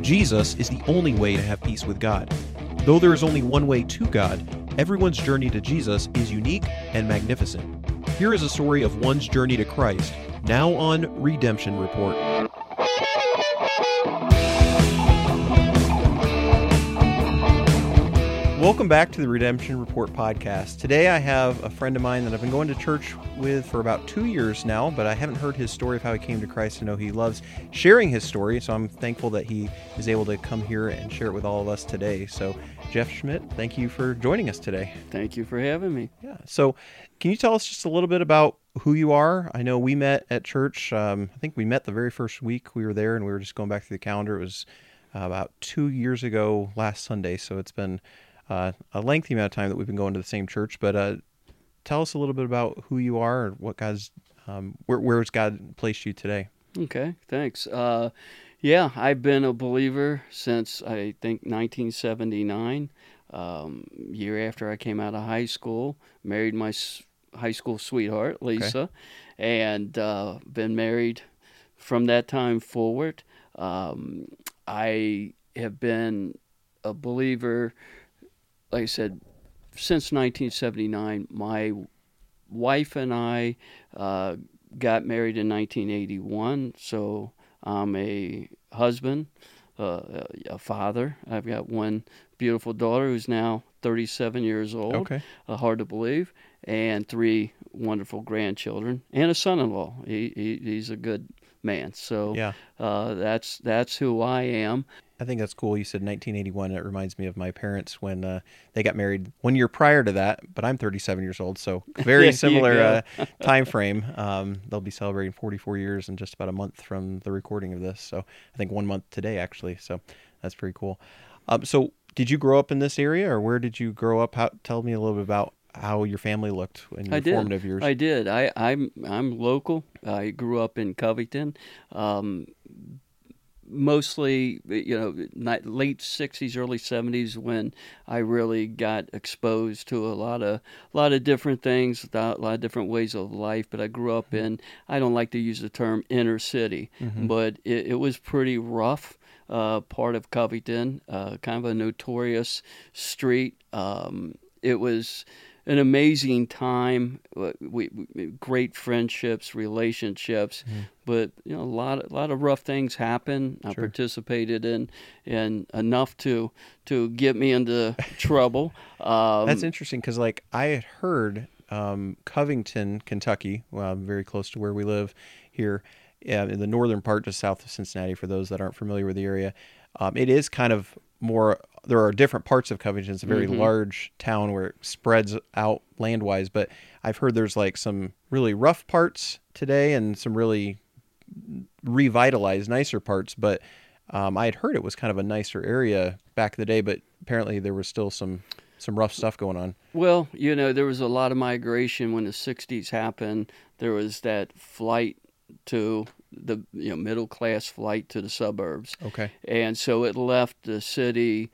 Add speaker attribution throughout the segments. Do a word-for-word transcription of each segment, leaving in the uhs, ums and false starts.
Speaker 1: Jesus is the only way to have peace with God. Though there is only one way to God, everyone's journey to Jesus is unique and magnificent. Here is a story of one's journey to Christ, now on Redemption Report. Welcome back to the Redemption Report podcast. Today I have a friend of mine that I've been going to church with for about two years now, but I haven't heard his story of how he came to Christ. I know he loves sharing his story, so I'm thankful that he is able to come here and share it with all of us today. So, Jeff Schmidt, thank you for joining us today.
Speaker 2: Thank you for having me.
Speaker 1: Yeah. So, can you tell us just a little bit about who you are? I know we met at church. Um, I think we met the very first week we were there, and we were just going back through the calendar. It was uh, about two years ago last Sunday, so it's been Uh, a lengthy amount of time that we've been going to the same church, but uh, tell us a little bit about who you are and what God's, um, where where's God placed you today?
Speaker 2: Okay, thanks. Uh, yeah, I've been a believer since I think nineteen seventy-nine. Um, year after I came out of high school, married my s- high school sweetheart Lisa,
Speaker 1: Okay.
Speaker 2: and uh, been married from that time forward. Um, I have been a believer, like I said, since nineteen seventy-nine. My wife and I uh, got married in nineteen eighty-one, so I'm a husband, uh, a father. I've got one beautiful daughter who's now thirty-seven years old,
Speaker 1: Okay.
Speaker 2: uh, hard to believe, and three wonderful grandchildren, and a son-in-law. He, he He's a good man. So
Speaker 1: Yeah.
Speaker 2: uh, that's that's who I am.
Speaker 1: I think that's cool. You said nineteen eighty-one. It reminds me of my parents when uh, they got married one year prior to that, but I'm thirty-seven years old, so very
Speaker 2: There you
Speaker 1: similar
Speaker 2: go.
Speaker 1: uh, time frame. Um, they'll be celebrating forty-four years in just about a month from the recording of this. So I think one month today, actually. So that's pretty cool. Um, so did you grow up in this area, or where did you grow up? How, tell me a little bit about how your family looked in your
Speaker 2: I did.
Speaker 1: formative years.
Speaker 2: I did. I, I'm I'm local. I grew up in Covington. Um, mostly, you know, not, late sixties, early seventies, when I really got exposed to a lot of a lot of different things, a lot of different ways of life. But I grew up in, I don't like to use the term inner city,
Speaker 1: Mhm.
Speaker 2: but it, it was pretty rough. Uh, part of Covington, uh, kind of a notorious street. Um, it was an amazing time. Uh, We, we great friendships, relationships,
Speaker 1: Mhm.
Speaker 2: but you know a lot, a lot of rough things happen. I
Speaker 1: Sure.
Speaker 2: participated in, in enough to to get me into trouble. Um,
Speaker 1: That's interesting because, like, I had heard um, Covington, Kentucky, well, very close to where we live here, uh, in the northern part, just south of Cincinnati. For those that aren't familiar with the area, um, it is kind of more. There are different parts of Covington. It's a very
Speaker 2: Mhm.
Speaker 1: large town where it spreads out land-wise. But I've heard there's like some really rough parts today and some really revitalized, nicer parts. But um, I had heard it was kind of a nicer area back in the day. But apparently there was still some some rough stuff going on.
Speaker 2: Well, you know, there was a lot of migration when the sixties happened. There was that flight to the you know middle class flight to the suburbs,
Speaker 1: Okay.
Speaker 2: and so it left the city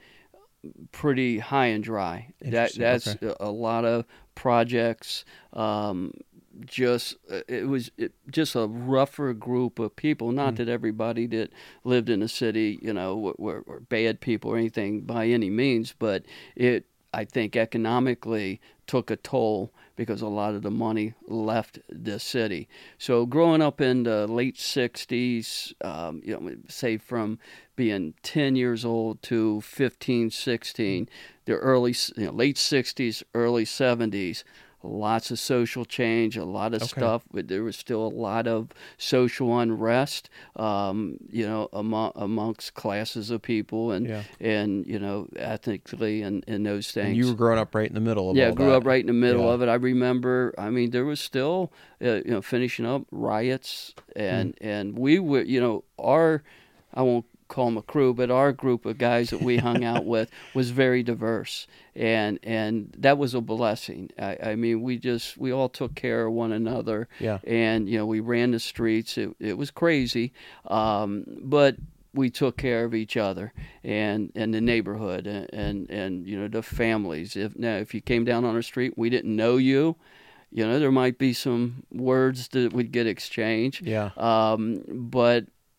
Speaker 2: pretty high and dry. That
Speaker 1: Interesting,
Speaker 2: that's
Speaker 1: okay.
Speaker 2: a a lot of projects. Um, just uh, it was it, just a rougher group of people. Not
Speaker 1: Mm.
Speaker 2: that everybody that lived in the city, you know, were, were, were bad people or anything by any means, but it I think economically took a toll because a lot of the money left the city. So growing up in the late sixties, um, you know, say from being ten years old to fifteen, sixteen, the early, you know, late sixties, early seventies, lots of social change, a lot of
Speaker 1: Okay.
Speaker 2: stuff, but there was still a lot of social unrest, um, you know, among, amongst classes of people and,
Speaker 1: Yeah.
Speaker 2: and you know, ethnically and, and those things.
Speaker 1: And you were growing up right in the middle of
Speaker 2: Yeah,
Speaker 1: all
Speaker 2: grew
Speaker 1: that.
Speaker 2: up right in the middle
Speaker 1: Yeah.
Speaker 2: of it. I remember. I mean, there was still, uh, you know, finishing up riots, and and we were, you know, our, I won't call them a crew, but our group of guys that we hung out with was very diverse, and and that was a blessing. I, I mean, we just we all took care of one another,
Speaker 1: Yeah.
Speaker 2: and you know, we ran the streets. It it was crazy, um, but we took care of each other and, and the neighborhood and, and, and, you know, the families. If now, if you came down on the street, we didn't know you, you know, there might be some words that would get exchanged.
Speaker 1: Yeah.
Speaker 2: Um, but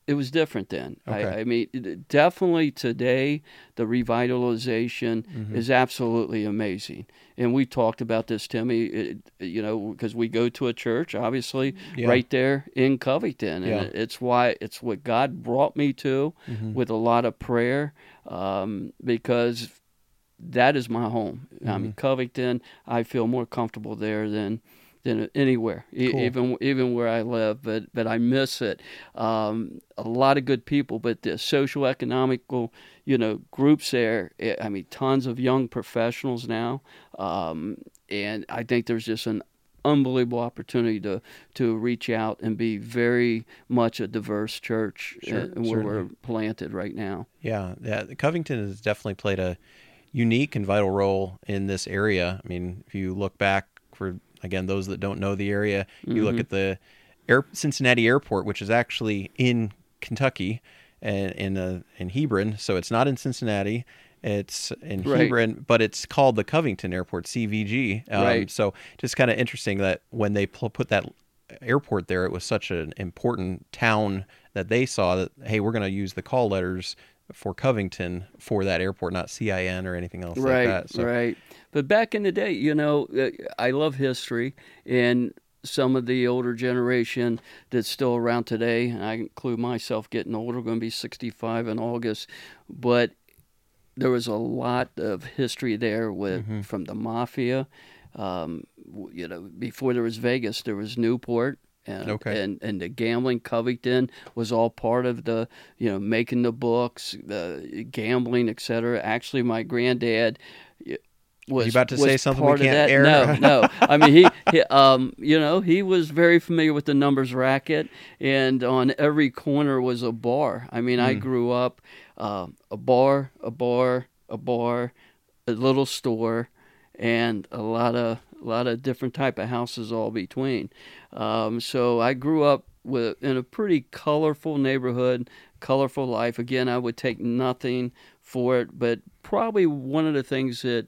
Speaker 2: it was different then.
Speaker 1: Okay.
Speaker 2: I, I mean, it- definitely today, the revitalization
Speaker 1: Mm-hmm.
Speaker 2: is absolutely amazing. And we talked about this, Timmy, it, you know, because we go to a church, obviously,
Speaker 1: Yeah.
Speaker 2: right there in Covington. And
Speaker 1: Yeah.
Speaker 2: it- it's why it's what God brought me to
Speaker 1: Mm-hmm.
Speaker 2: with a lot of prayer, um, because that is my home. I mean,
Speaker 1: Mhm.
Speaker 2: Covington, I feel more comfortable there than than anywhere, e-
Speaker 1: Cool.
Speaker 2: even even where I live. But but I miss it. Um, a lot of good people, but the social economical, you know, groups there. eh, I mean, tons of young professionals now, um, and I think there's just an unbelievable opportunity to to reach out and be very much a diverse church,
Speaker 1: Sure,
Speaker 2: uh, where
Speaker 1: certainly.
Speaker 2: we're planted right now.
Speaker 1: Yeah, yeah. Covington has definitely played a unique and vital role in this area. I mean, if you look back for, again, those that don't know the area, you look
Speaker 2: Mhm.
Speaker 1: at the Air, Cincinnati Airport, which is actually in Kentucky and in uh, in Hebron. So it's not in Cincinnati. It's in
Speaker 2: Right.
Speaker 1: Hebron, but it's called the Covington Airport, C V G. Um,
Speaker 2: Right.
Speaker 1: So just kind of interesting that when they pl- put that airport there, it was such an important town that they saw that, hey, we're going to use the call letters for Covington for that airport, not C I N or anything else like
Speaker 2: Right,
Speaker 1: that. So
Speaker 2: right. But back in the day, you know, uh, I love history, and some of the older generation that's still around today, and I include myself getting older, going to be sixty-five in August, but there was a lot of history there with
Speaker 1: Mhm.
Speaker 2: from the mafia. Um, w- you know, before there was Vegas, there was Newport. And,
Speaker 1: Okay.
Speaker 2: and and the gambling, Covington was all part of the, you know, making the books, the gambling, et cetera. Actually, my granddad y- was
Speaker 1: Are you about to
Speaker 2: was
Speaker 1: say something we
Speaker 2: part of
Speaker 1: can't
Speaker 2: that.
Speaker 1: air?
Speaker 2: No, no. I mean, he, he, um, you know, he was very familiar with the numbers racket, and on every corner was a bar. I mean, I
Speaker 1: Mm.
Speaker 2: grew up uh, a bar, a bar, a bar, a little store, and a lot of a lot of different type of houses all between. Um, so I grew up with in a pretty colorful neighborhood, colorful life. Again, I would take nothing for it, but probably one of the things that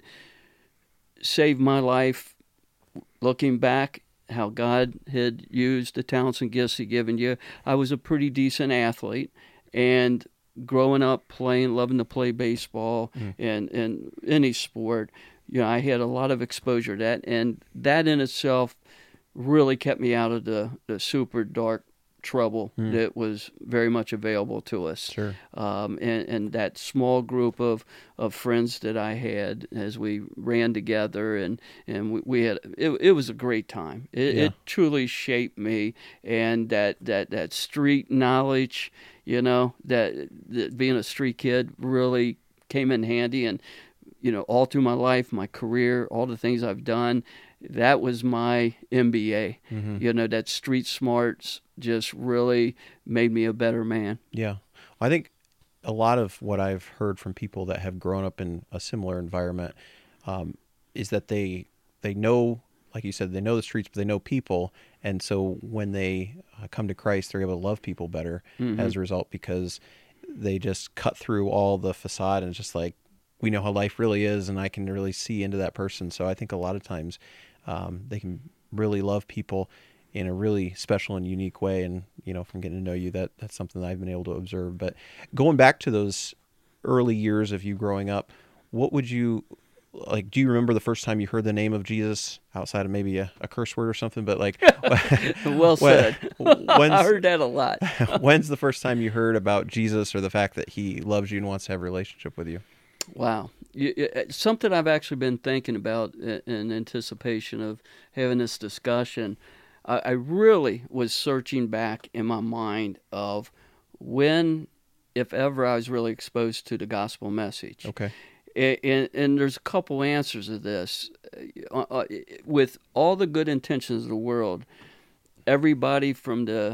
Speaker 2: saved my life, looking back, how God had used the talents and gifts He given you. I was a pretty decent athlete, and growing up playing, loving to play baseball
Speaker 1: Mm.
Speaker 2: and and any sport, you know, I had a lot of exposure to that, and that in itself really kept me out of the, the super dark trouble
Speaker 1: Mm.
Speaker 2: that was very much available to us.
Speaker 1: Sure.
Speaker 2: Um, and, and that small group of, of friends that I had as we ran together, and, and we, we had it, it was a great time. It,
Speaker 1: Yeah.
Speaker 2: it truly shaped me, and that, that, that street knowledge, you know, that, that being a street kid really came in handy. And you know, all through my life, my career, all the things I've done, that was my M B A.
Speaker 1: Mhm.
Speaker 2: You know, that street smarts just really made me a better man.
Speaker 1: Yeah. I think a lot of what I've heard from people that have grown up in a similar environment um, is that they they know, like you said, they know the streets, but they know people, and so when they uh, come to Christ, they're able to love people better
Speaker 2: Mhm.
Speaker 1: as a result, because they just cut through all the facade and it's just like, we know how life really is, and I can really see into that person. So I think a lot of times um, they can really love people in a really special and unique way. And, you know, from getting to know you, that that's something that I've been able to observe. But going back to those early years of you growing up, what would you, like, do you remember the first time you heard the name of Jesus outside of maybe a, a curse word or something? But like,
Speaker 2: Well
Speaker 1: when-
Speaker 2: said.
Speaker 1: when's,
Speaker 2: I heard that a lot.
Speaker 1: when's the first time you heard about Jesus or the fact that he loves you and wants to have a relationship with you?
Speaker 2: Wow. You, you- it's something I've actually been thinking about in, in anticipation of having this discussion. I, I really was searching back in my mind of when, if ever, I was really exposed to the gospel message.
Speaker 1: Okay.
Speaker 2: And, and, and there's a couple answers to this. Uh, uh, with all the good intentions of the world, everybody from the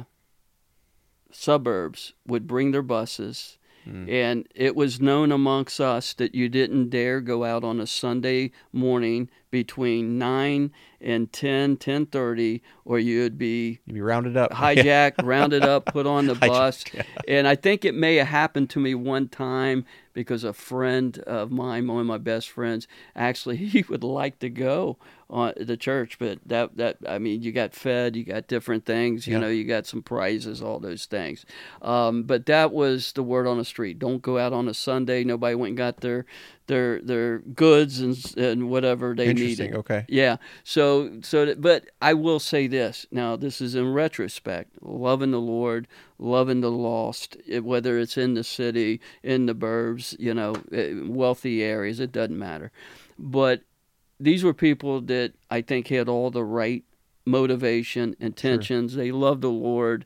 Speaker 2: suburbs would bring their buses,
Speaker 1: Mm.
Speaker 2: and it was known amongst us that you didn't dare go out on a Sunday morning between nine and ten, ten thirty, or you'd be
Speaker 1: You'd be rounded up.
Speaker 2: hijacked, rounded up, put on the bus.
Speaker 1: Hijacked, yeah.
Speaker 2: And I think it may have happened to me one time because a friend of mine, one of my best friends, actually he would like to go on the church, but that that I mean, you got fed, you got different things, you
Speaker 1: Yeah.
Speaker 2: know, you got some prizes, all those things. Um, but that was the word on the street. Don't go out on a Sunday. Nobody went and got their their their goods and and whatever they
Speaker 1: Interesting.
Speaker 2: needed.
Speaker 1: Okay.
Speaker 2: Yeah. So so that, but I will say this. Now this is in retrospect. Loving the Lord, loving the lost, it- whether it's in the city, in the burbs, you know, eh, wealthy areas, it doesn't matter. But these were people that I think had all the right motivation, intentions. They loved the Lord.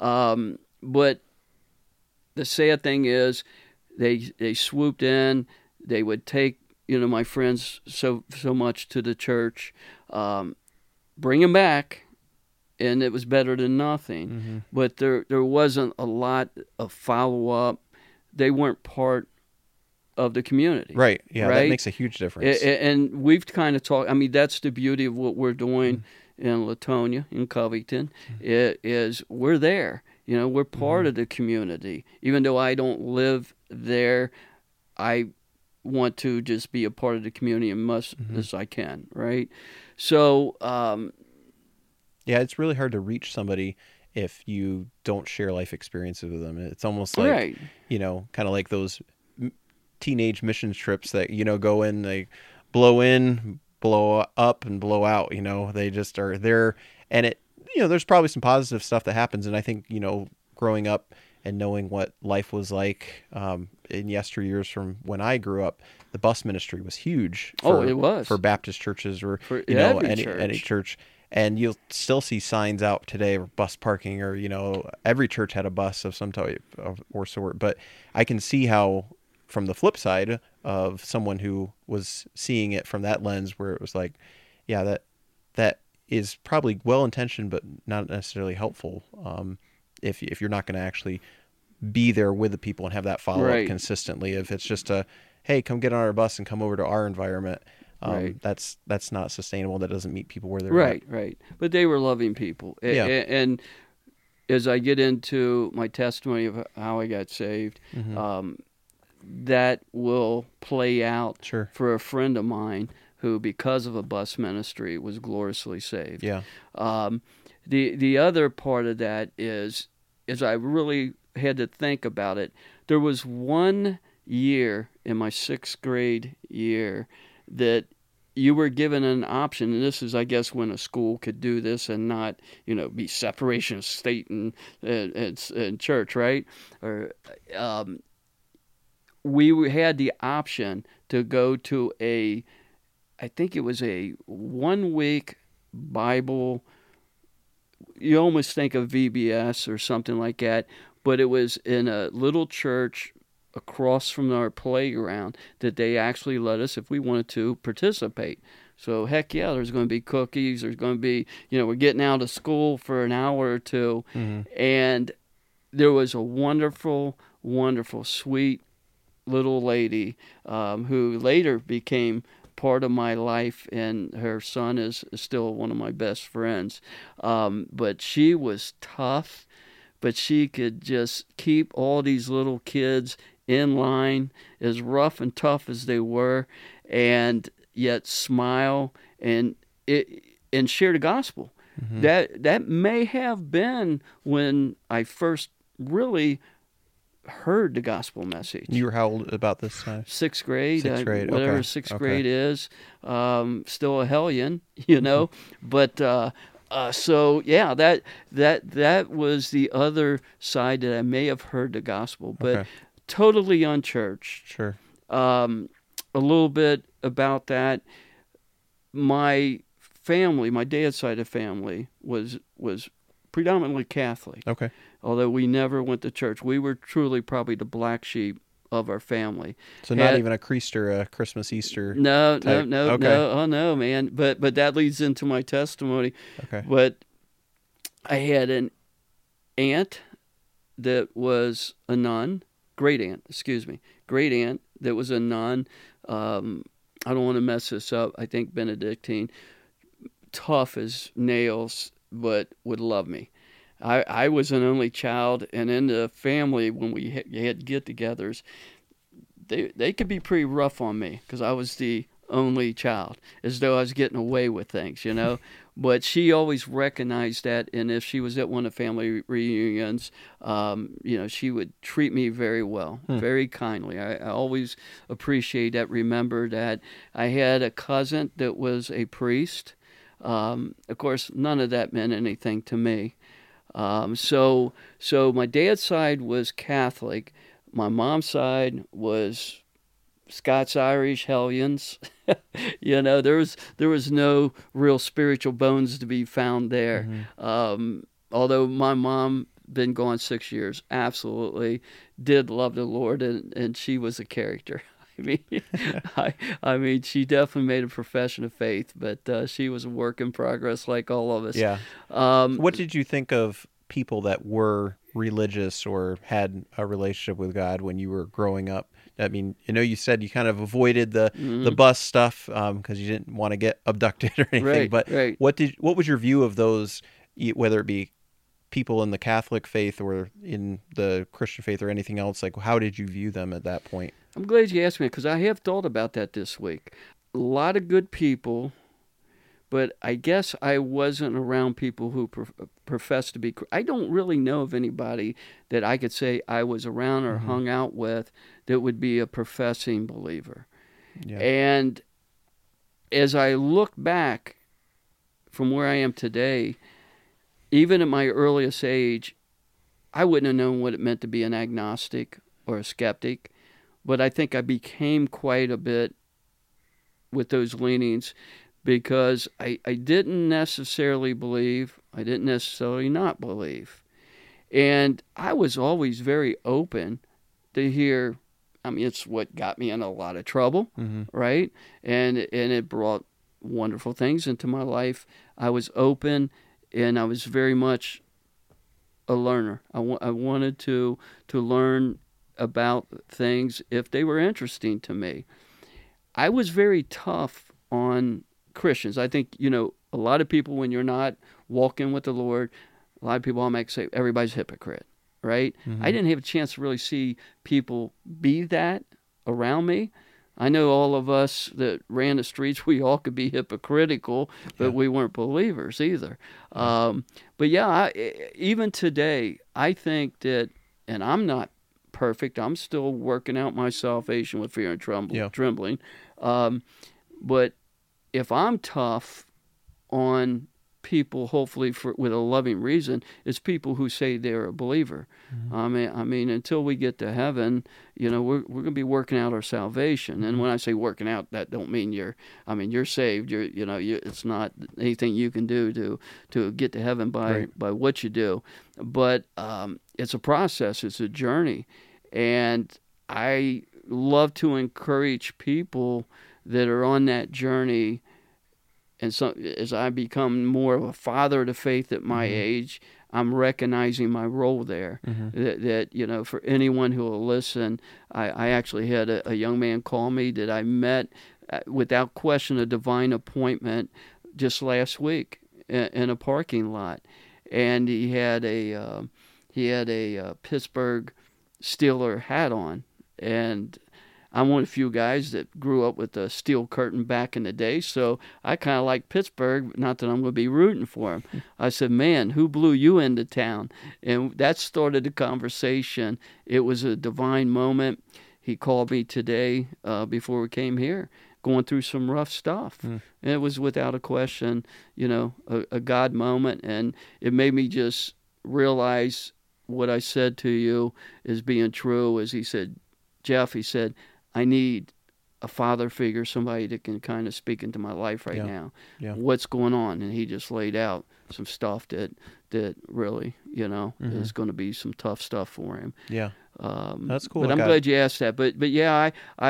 Speaker 2: Um, but the sad thing is they they swooped in. They would take, you know, my friends so so much to the church, um, bring them back, and it was better than nothing.
Speaker 1: Mm-hmm.
Speaker 2: But there there wasn't a lot of follow up. They weren't part of the community.
Speaker 1: Right. Yeah. That
Speaker 2: Right?
Speaker 1: makes a huge difference.
Speaker 2: A- a- And we've kind of talked. I mean, that's the beauty of what we're doing in Latonia, in Covington, i- is we're there. You know, we're part of the community. Even though I don't live there, I want to just be a part of the community as much as I can. Right. So, um,
Speaker 1: Yeah, it's really hard to reach somebody if you don't share life experiences with them. It's almost like,
Speaker 2: right.
Speaker 1: you know, kind of like those m- teenage mission trips that, you know, go in, they blow in, blow up, and blow out. You know, they just are there. And it, you know, there's probably some positive stuff that happens. And I think, you know, growing up and knowing what life was like um, in yesteryears from when I grew up, the bus ministry was huge.
Speaker 2: Oh,
Speaker 1: For,
Speaker 2: it was.
Speaker 1: for Baptist churches or,
Speaker 2: For
Speaker 1: you know,
Speaker 2: every
Speaker 1: any,
Speaker 2: church.
Speaker 1: any church. And you'll still see signs out today of bus parking, or, you know, every church had a bus of some type of, or sort. But I can see how, from the flip side of someone who was seeing it from that lens, where it was like, yeah, that that is probably well intentioned, but not necessarily helpful. Um, if if you're not going to actually be there with the people and have that follow up
Speaker 2: Right.
Speaker 1: consistently, if it's just a, hey, come get on our bus and come over to our environment. Um,
Speaker 2: Right.
Speaker 1: That's that's not sustainable. That doesn't meet people where they're
Speaker 2: Right, right. But they were loving people. A-
Speaker 1: Yeah.
Speaker 2: a- And as I get into my testimony of how I got saved,
Speaker 1: at. Mhm.
Speaker 2: um, that will play out
Speaker 1: Sure.
Speaker 2: for a friend of mine who, because of a bus ministry, was gloriously saved.
Speaker 1: Yeah.
Speaker 2: Um, the the other part of that is, is I really had to think about it. There was one year in my sixth grade year that you were given an option, and this is, I guess, when a school could do this and not, you know, be separation of state and and, and, and church, right? Or um, we had the option to go to a, I think it was a one week Bible. You almost think of V B S or something like that, but it was in a little church across from our playground that they actually let us, if we wanted to, participate. So heck yeah, there's going to be cookies. There's going to be, you know, we're getting out of school for an hour or two,
Speaker 1: Mhm.
Speaker 2: and there was a wonderful, wonderful, sweet little lady um, who later became part of my life, and her son is still one of my best friends. Um, but she was tough, but she could just keep all these little kids in line, as rough and tough as they were, and yet smile and it and share the gospel.
Speaker 1: Mhm.
Speaker 2: That that may have been when I first really heard the gospel message.
Speaker 1: You were how old about this time?
Speaker 2: Sixth grade,
Speaker 1: Sixth
Speaker 2: uh,
Speaker 1: grade,
Speaker 2: whatever
Speaker 1: okay,
Speaker 2: sixth
Speaker 1: okay.
Speaker 2: grade is, um, still a hellion, you know. But uh, uh, so yeah, that that that was the other side that I may have heard the gospel, but
Speaker 1: Okay.
Speaker 2: totally unchurched.
Speaker 1: Sure.
Speaker 2: Um, a little bit about that. My family, my dad's side of family, was was predominantly Catholic.
Speaker 1: Okay.
Speaker 2: Although we never went to church, we were truly probably the black sheep of our family.
Speaker 1: So not
Speaker 2: Had-
Speaker 1: even a Creaster, a Christmas, Easter.
Speaker 2: No, no,
Speaker 1: type.
Speaker 2: no,
Speaker 1: Okay.
Speaker 2: no. Oh no, man. But but that leads into my testimony.
Speaker 1: Okay.
Speaker 2: But I had an aunt that was a nun, great aunt, excuse me, great aunt that was a nun. Um, I don't want to mess this up. I think Benedictine, tough as nails, but would love me. I, I was an only child, and in the family, when we had, had get-togethers, they they could be pretty rough on me because I was the only child, as though I was getting away with things, you know. But she always recognized that, and if she was at one of the family reunions, um, you know, she would treat me very well, hmm. very kindly. I, I always appreciate that. Remember that I had a cousin that was a priest. Um, of course, none of that meant anything to me. Um, so, so my dad's side was Catholic. My mom's side was Scots-Irish Hellions. You know, there was there was no real spiritual bones to be found there. Mm-hmm. Um, although my mom been gone six years, absolutely did love the Lord, and, and she was a character. I mean, I I mean, she definitely made a profession of faith, but uh, she was a work in progress, like all of us.
Speaker 1: Yeah. Um, so what did you think of people that were religious or had a relationship with God when you were growing up? I mean, you know, you said you kind of avoided the, mm-hmm. the bus stuff because um, you didn't want to get abducted or anything.
Speaker 2: Right,
Speaker 1: but
Speaker 2: right.
Speaker 1: what did what was your view of those, whether it be people in the Catholic faith or in the Christian faith or anything else? Like, how did you view them at that point?
Speaker 2: I'm glad you asked me because I have thought about that this week. A lot of good people, but I guess I wasn't around people who pro- profess to be. I don't really know of anybody that I could say I was around or mm-hmm. hung out with that would be a professing believer. Yeah. And as I look back from where I am today, even at my earliest age, I wouldn't have known what it meant to be an agnostic or a skeptic, but I think I became quite a bit with those leanings because I, I didn't necessarily believe, I didn't necessarily not believe. And I was always very open to hear. I mean, it's what got me in a lot of trouble, mm-hmm. right? And and it brought wonderful things into my life. I was open, and I was very much a learner. I, w- I wanted to to learn about things if they were interesting to me. I was very tough on Christians. I think, you know, a lot of people, when you're not walking with the Lord, a lot of people I might say everybody's a hypocrite. Right? Mm-hmm. I didn't have a chance to really see people be that around me. I know all of us that ran the streets, we all could be hypocritical, but yeah. we weren't believers either. Yeah. Um, but yeah, I, even today, I think that, and I'm not perfect, I'm still working out my salvation with fear and tremble, yeah. trembling. Um, but if I'm tough on people, hopefully for with a loving reason, it's people who say they're a believer. Mm-hmm. I mean, I mean, until we get to heaven, you know, we're we're gonna be working out our salvation. And when I say working out, that don't mean you're. I mean, you're saved. You're, you know, you, it's not anything you can do to to get to heaven by right. by what you do, but um, it's a process. It's a journey, and I love to encourage people that are on that journey. And so, as I become more of a father to faith at my mm-hmm. age, I'm recognizing my role there. Mm-hmm. That, that, you know, for anyone who will listen, I, I actually had a, a young man call me that I met uh, without question, a divine appointment just last week in, in a parking lot, and he had a uh, he had a uh, Pittsburgh Steeler hat on, and I'm one of the few guys that grew up with the steel curtain back in the day, so I kind of like Pittsburgh, not that I'm going to be rooting for him. I said, man, who blew you into town? And that started the conversation. It was a divine moment. He called me today uh, before we came here, going through some rough stuff. Mm. And it was without a question, you know, a, a God moment, and it made me just realize what I said to you is being true. As he said, Jeff, he said, I need a father figure, somebody that can kind of speak into my life right yeah. now. Yeah. What's going on? And he just laid out some stuff that that really, you know, mm-hmm. is going to be some tough stuff for him.
Speaker 1: Yeah, um, that's cool.
Speaker 2: But I'm glad you asked that. But but yeah, I I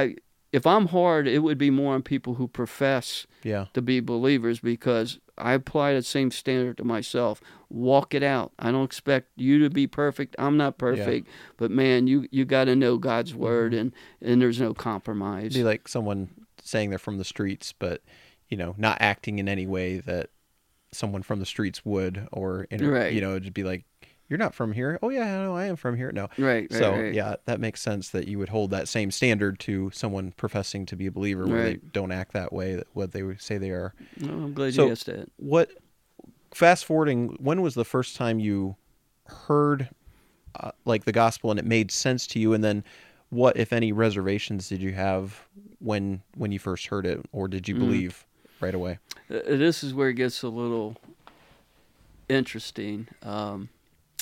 Speaker 2: if I'm hard, it would be more on people who profess
Speaker 1: Yeah.
Speaker 2: to be believers, because I apply the same standard to myself. Walk it out. I don't expect you to be perfect. I'm not perfect, but man, you you got to know God's word,
Speaker 1: Mhm.
Speaker 2: and and there's no compromise.
Speaker 1: Be like someone saying they're from the streets, but you know, not acting in any way that someone from the streets would, or inter-
Speaker 2: Right.
Speaker 1: you know, it'd be like, you're not from here. Oh yeah, no, I am from here. No.
Speaker 2: Right, right,
Speaker 1: So
Speaker 2: right.
Speaker 1: yeah, that makes sense that you would hold that same standard to someone professing to be a believer, where they
Speaker 2: Right.
Speaker 1: don't act that way, that what they would say they are.
Speaker 2: Well, I'm glad
Speaker 1: So
Speaker 2: you asked that.
Speaker 1: what? Fast forwarding, when was the first time you heard uh, like the gospel and it made sense to you? And then, what, if any, reservations did you have when when you first heard it, or did you
Speaker 2: Mhm.
Speaker 1: believe right away?
Speaker 2: Uh, This is where it gets a little interesting. Um,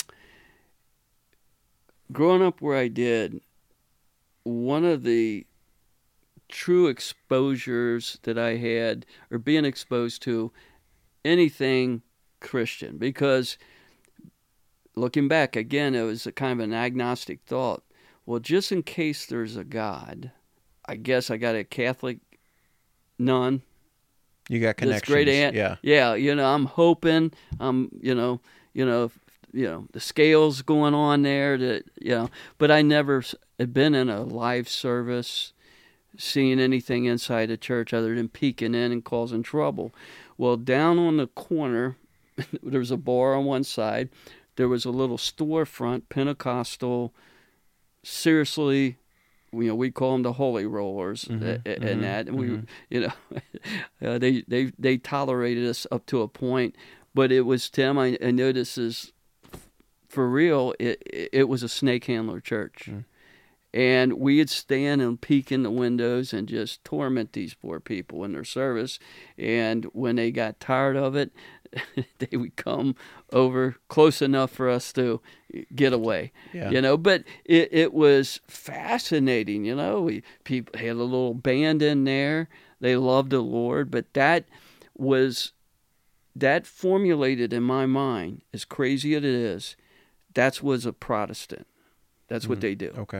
Speaker 2: growing up where I did, one of the true exposures that I had, or being exposed to anything Christian, because looking back again, it was a kind of an agnostic thought. Well, just in case there's a God, I guess I got a Catholic nun.
Speaker 1: You got
Speaker 2: This
Speaker 1: connections.
Speaker 2: great aunt.
Speaker 1: Yeah.
Speaker 2: Yeah, you know, I'm hoping, I'm, you know, you know, you know, the scales going on there that, you know, but I never s- had been in a live service, seeing anything inside the church other than peeking in and causing trouble. Well, down on the corner, there was a bar on one side. There was a little storefront, Pentecostal, seriously, you know, we call them the holy rollers,
Speaker 1: Mhm,
Speaker 2: a- a-
Speaker 1: mhm,
Speaker 2: and that, and we,
Speaker 1: mhm.
Speaker 2: you know, uh, they they they tolerated us up to a point, but it was, Tim, I, I know this is for real. It it it was a snake handler church,
Speaker 1: Mm.
Speaker 2: and we'd stand and peek in the windows and just torment these poor people in their service. And when they got tired of it, they would come over close enough for us to get away.
Speaker 1: Yeah.
Speaker 2: You know, but it, it was fascinating. You know, we people had a little band in there. They loved the Lord, but that was that formulated in my mind, as crazy as it is, that's was a Protestant. That's what
Speaker 1: Mm.
Speaker 2: they do.
Speaker 1: Okay.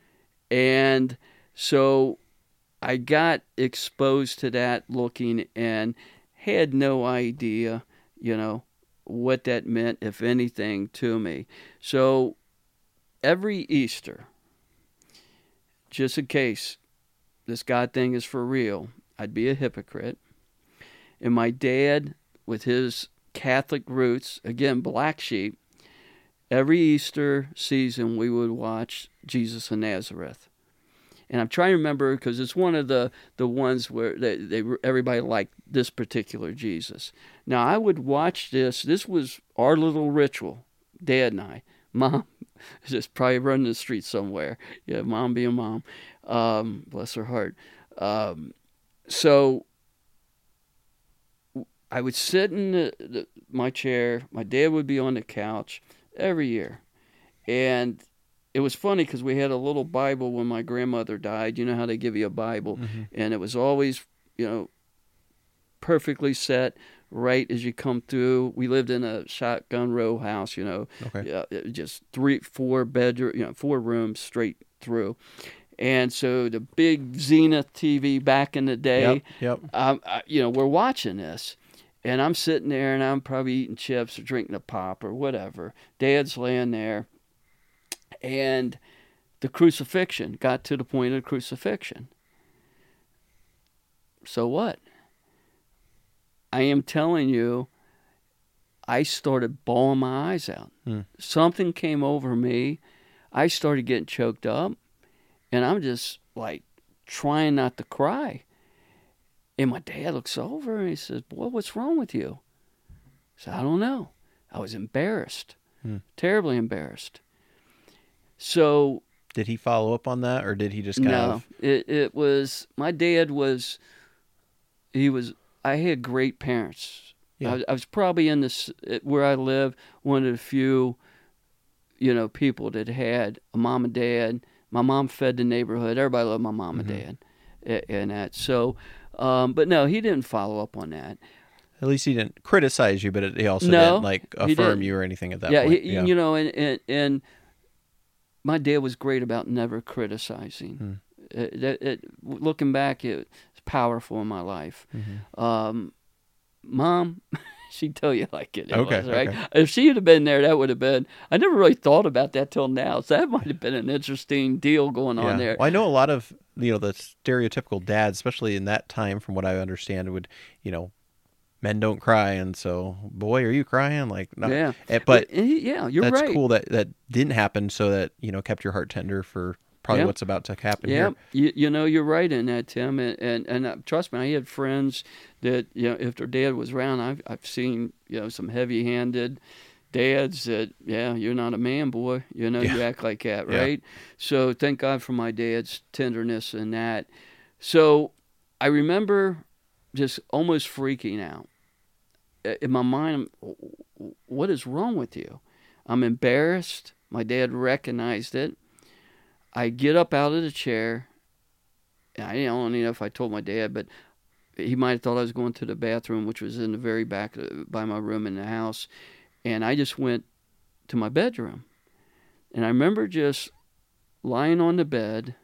Speaker 2: And so I got exposed to that looking, and had no idea, you know, what that meant, if anything, to me. So every Easter, just in case this God thing is for real, I'd be a hypocrite. And my dad, with his Catholic roots, again, black sheep, every Easter season we would watch Jesus of Nazareth. And I'm trying to remember, because it's one of the, the ones where they, they everybody liked this particular Jesus. Now, I would watch this. This was our little ritual, Dad and I. Mom just probably running the street somewhere. Yeah, Mom being Mom. Um, bless her heart. Um, so I would sit in the, the, my chair. My dad would be on the couch every year. And it was funny because we had a little Bible when my grandmother died. You know how they give you a Bible.
Speaker 1: Mhm.
Speaker 2: And it was always, you know, perfectly set right as you come through. We lived in a shotgun row house, you know,
Speaker 1: Okay.
Speaker 2: yeah, it was just three, four bedroom, you know, four rooms straight through. And so the big Zenith T V back in the day,
Speaker 1: Yep. Yep.
Speaker 2: um, I, you know, we're watching this. And I'm sitting there and I'm probably eating chips or drinking a pop or whatever. Dad's laying there. And the crucifixion got to the point of the crucifixion. So what? I am telling you, I started bawling my eyes out.
Speaker 1: Hmm.
Speaker 2: Something came over me. I started getting choked up. And I'm just like trying not to cry. And my dad looks over and he says, "Boy, what's wrong with you?" I said, "I don't know." I was embarrassed,
Speaker 1: Hmm.
Speaker 2: terribly embarrassed. So
Speaker 1: Did he follow up on that, or did he just kind
Speaker 2: no,
Speaker 1: of?
Speaker 2: it it was, my dad was, he was. I had great parents.
Speaker 1: Yeah.
Speaker 2: I, was- I was probably in this where I live one of the few, you know, people that had a mom and dad. My mom fed the neighborhood. Everybody loved my mom and
Speaker 1: Mhm.
Speaker 2: dad, a- and that. So, um, but no, he didn't follow up on that.
Speaker 1: At least he didn't criticize you, but it, he also
Speaker 2: No,
Speaker 1: didn't like
Speaker 2: he
Speaker 1: affirm
Speaker 2: didn't.
Speaker 1: you or anything at that
Speaker 2: Yeah,
Speaker 1: point.
Speaker 2: he,
Speaker 1: Yeah.
Speaker 2: you know, and, and and my dad was great about never criticizing.
Speaker 1: Hmm.
Speaker 2: It, it, it, looking back, it's powerful in my life.
Speaker 1: Mm-hmm.
Speaker 2: Um, Mom, she'd tell you like it, it
Speaker 1: Okay,
Speaker 2: was, right?
Speaker 1: okay.
Speaker 2: If she had been there, that would have been, I never really thought about that till now. So that might have been an interesting deal going on
Speaker 1: Yeah.
Speaker 2: there.
Speaker 1: Well, I know a lot of, you know, the stereotypical dads, especially in that time, from what I understand, would, you know, men don't cry, and so, boy, are you crying? Like, not,
Speaker 2: Yeah.
Speaker 1: eh, but
Speaker 2: Well, yeah, you're
Speaker 1: that's
Speaker 2: right.
Speaker 1: cool that that didn't happen, so that, you know, kept your heart tender for probably
Speaker 2: Yeah.
Speaker 1: what's about to happen
Speaker 2: Yeah,
Speaker 1: here.
Speaker 2: you, you know, you're right in that, Tim. And, and, and uh, trust me, I had friends that, you know, if their dad was around, I've, I've seen, you know, some heavy handed dads that, yeah, you're not a man, boy. You know,
Speaker 1: Yeah.
Speaker 2: you act like that,
Speaker 1: Yeah.
Speaker 2: right? So thank God for my dad's tenderness and that. So I remember just almost freaking out. In my mind, what is wrong with you? I'm embarrassed. My dad recognized it. I get up out of the chair. I don't even know if I told my dad, but he might have thought I was going to the bathroom, which was in the very back by my room in the house. And I just went to my bedroom. And I remember just lying on the bed,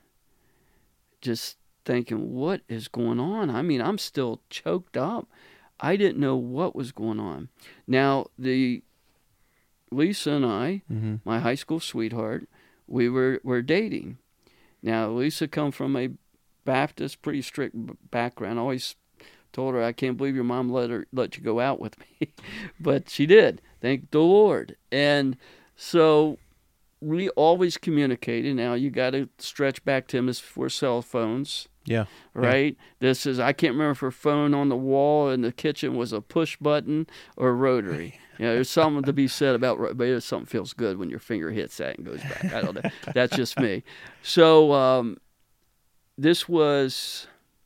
Speaker 2: just thinking, what is going on? I mean, I'm still choked up. I didn't know what was going on. Now, the Lisa and I,
Speaker 1: Mm-hmm.
Speaker 2: my high school sweetheart, we were, were dating. Now, Lisa come from a Baptist, pretty strict background. I always told her, I can't believe your mom let her let you go out with me. But she did, thank the Lord. And so we always communicated. Now, you got to stretch back, Tim, this before cell phones.
Speaker 1: Yeah.
Speaker 2: Right? Yeah. This is, I can't remember if her phone on the wall in the kitchen was a push button or a rotary. You know, there's something to be said about, but something feels good when your finger hits that and goes back. I don't know. That's just me. So um, this was,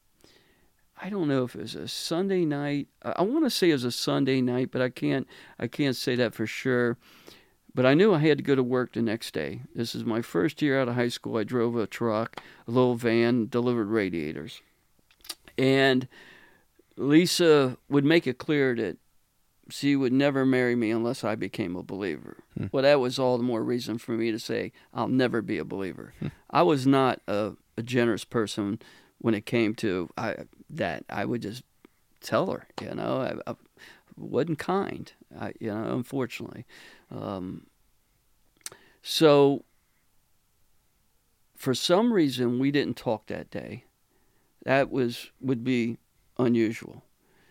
Speaker 2: I don't know if it was a Sunday night. I want to say it was a Sunday night, but I can't, I can't say that for sure. But I knew I had to go to work the next day. This is my first year out of high school. I drove a truck, a little van, delivered radiators. And Lisa would make it clear that she would never marry me unless I became a believer. Hmm. Well, that was all the more reason for me to say, I'll never be a believer. Hmm. I was not a, a generous person when it came to I, that. I would just tell her, you know, I, I wasn't kind, I, you know, unfortunately. Um, so for some reason we didn't talk that day. That was would be unusual.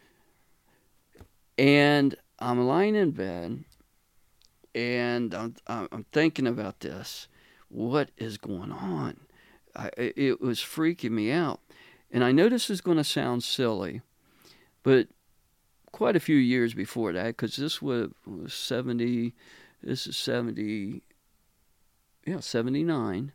Speaker 2: And I'm lying in bed and I'm, I'm thinking about this. What is going on? I, it was freaking me out. And I know this is going to sound silly, but quite a few years before that, because this was seventy, this is seventy, yeah, seventy-nine.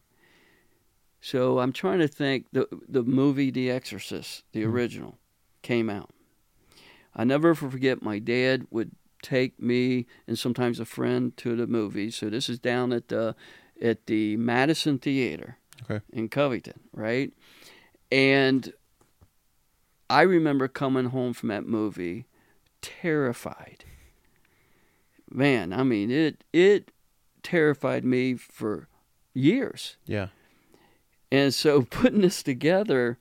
Speaker 2: So I'm trying to think, the the movie The Exorcist, the mm-hmm. original, came out. I never forget, my dad would take me and sometimes a friend to the movies. So this is down at the, at the Madison Theater
Speaker 1: okay.
Speaker 2: in Covington, right? And I remember coming home from that movie terrified. Man, I mean, it it terrified me for years.
Speaker 1: Yeah.
Speaker 2: And so putting this together,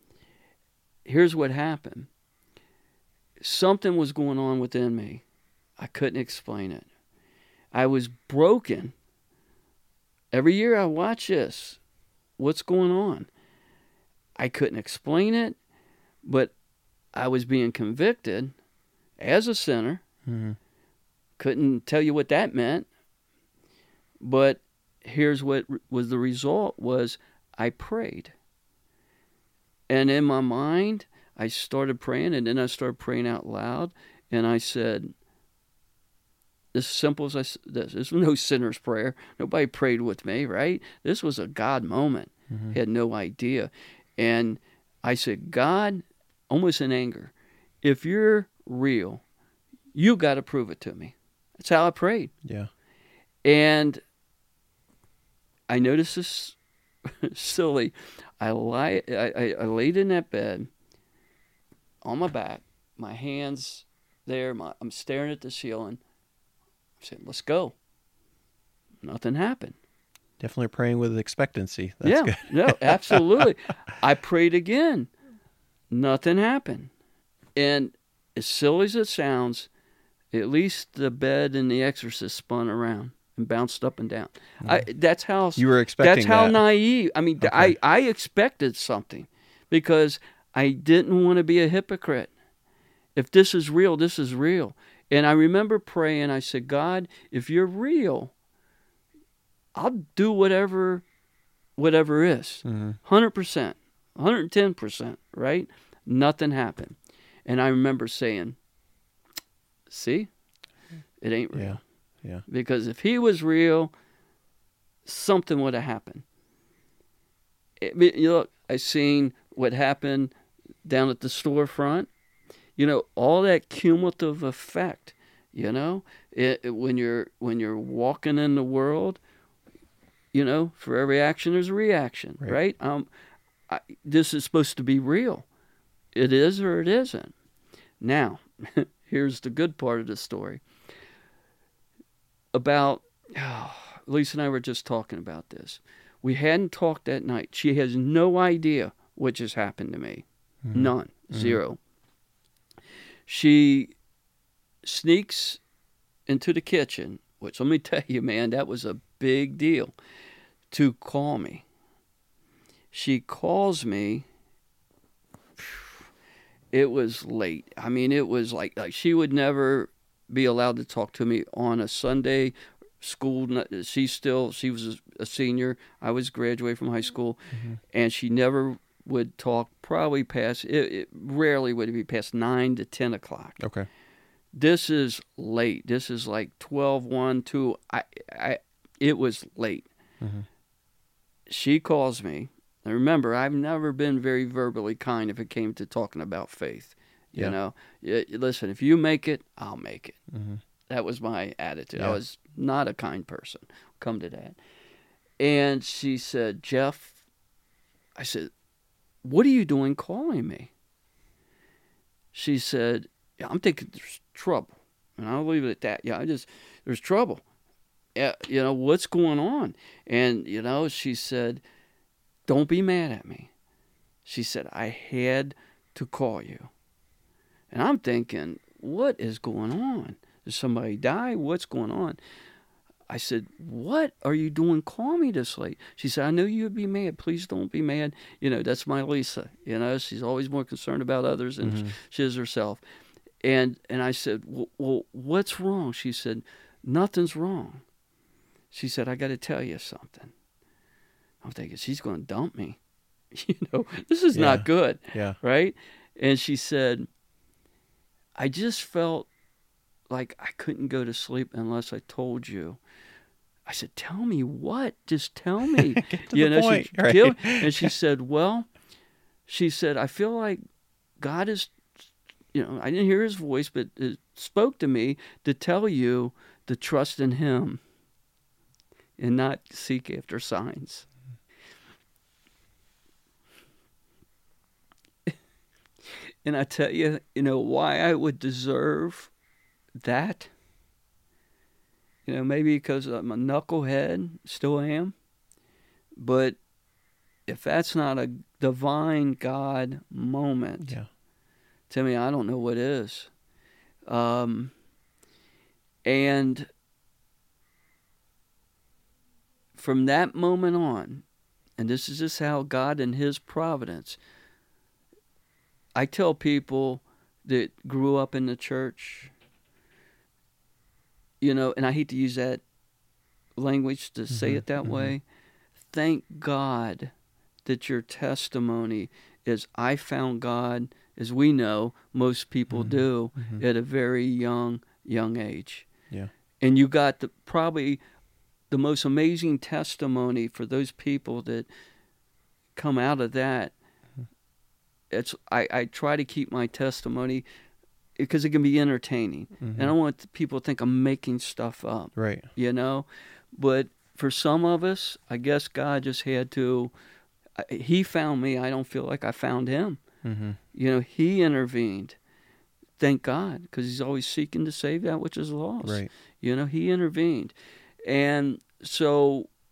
Speaker 2: here's what happened. Something was going on within me. I couldn't explain it. I was broken. Every year I watch this. What's going on? I couldn't explain it, but I was being convicted as a sinner.
Speaker 1: Mm-hmm.
Speaker 2: Couldn't tell you what that meant. But here's what was the result was I prayed. And in my mind, I started praying, and then I started praying out loud, and I said, as simple as I, this, this was no sinner's prayer. Nobody prayed with me, right? This was a God moment. Mm-hmm. I had no idea. And I said, God, almost in anger, if you're real, you got to prove it to me. That's how I prayed.
Speaker 1: Yeah.
Speaker 2: And I noticed this silly. I, lie, I, I, I laid in that bed on my back, my hands there, my, I'm staring at the ceiling. I said, let's go. Nothing happened.
Speaker 1: Definitely praying with expectancy. That's
Speaker 2: yeah,
Speaker 1: good.
Speaker 2: no, absolutely. I prayed again. Nothing happened. And as silly as it sounds, at least the bed in The Exorcist spun around and bounced up and down. Mm. I, that's how
Speaker 1: you were expecting.
Speaker 2: That's how
Speaker 1: that.
Speaker 2: naive. I mean,
Speaker 1: okay.
Speaker 2: I, I expected something because I didn't want to be a hypocrite. If this is real, this is real. And I remember praying. I said, God, if you're real, I'll do whatever, whatever is, mm-hmm. one hundred percent, one hundred ten percent. Right? Nothing happened. And I remember saying, see, it ain't real.
Speaker 1: Yeah. Yeah.
Speaker 2: Because if he was real, something would have happened. It, you look, I seen what happened down at the storefront. You know, all that cumulative effect. You know, it, it, when you're when you're walking in the world, you know, for every action there's a reaction, right? right? Um, I, this is supposed to be real. It is or it isn't. Now, here's the good part of the story. About, oh, Lisa and I were just talking about this. We hadn't talked that night. She has no idea what just happened to me. Mm-hmm. None. Mm-hmm. Zero. She sneaks into the kitchen, which let me tell you, man, that was a big deal, to call me. She calls me. It was late. I mean, it was like, like she would never be allowed to talk to me on a Sunday. School, she still, she was a senior. I was graduating from high school, mm-hmm. and she never would talk. Probably past it, it. Rarely would it be past nine to ten o'clock.
Speaker 1: Okay.
Speaker 2: This is late. This is like twelve, one, two. I, I, it was late. Mm-hmm. She calls me. And remember, I've never been very verbally kind if it came to talking about faith. You yeah. know, listen, if you make it, I'll make it. Mm-hmm. That was my attitude. Yeah. I was not a kind person. Come to that. And she said, Jeff, I said, what are you doing calling me? She said, yeah, I'm thinking there's trouble. And I'll leave it at that. Yeah, I just, there's trouble. Yeah, you know, what's going on? And, you know, she said, don't be mad at me. She said, I had to call you. And I'm thinking, what is going on? Did somebody die? What's going on? I said, what are you doing? Call me this late. She said, I know you would be mad. Please don't be mad. You know, that's my Lisa. You know, she's always more concerned about others than mm-hmm. she is herself. And and I said, well, well, what's wrong? She said, nothing's wrong. She said, I got to tell you something. I'm thinking, she's going to dump me. You know, this is yeah. not good.
Speaker 1: Yeah.
Speaker 2: Right? And she said, I just felt like I couldn't go to sleep unless I told you. I said, tell me what? Just tell me.
Speaker 1: Get to
Speaker 2: you
Speaker 1: the
Speaker 2: know,
Speaker 1: point.
Speaker 2: She,
Speaker 1: right.
Speaker 2: kill, and she said, well, she said, I feel like God is, you know, I didn't hear his voice, but it spoke to me to tell you to trust in him and not seek after signs. And I tell you, you know, why I would deserve that. You know, maybe because I'm a knucklehead, still am. But if that's not a divine God moment,
Speaker 1: yeah.
Speaker 2: to me, I don't know what is. Um, and from that moment on, and this is just how God in his providence, I tell people that grew up in the church, you know, and I hate to use that language to mm-hmm, say it that mm-hmm. way. Thank God that your testimony is, I found God, as we know, most people mm-hmm, do, mm-hmm. at a very young, young age.
Speaker 1: Yeah.
Speaker 2: And you got the, probably the most amazing testimony for those people that come out of that. It's I, I try to keep my testimony because it can be entertaining. Mm-hmm. And I don't want people to think I'm making stuff up.
Speaker 1: Right.
Speaker 2: You know? But for some of us, I guess God just had to, he found me. I don't feel like I found him. Mm-hmm. You know, he intervened. Thank God, because he's always seeking to save that which is lost.
Speaker 1: Right.
Speaker 2: You know, he intervened. And so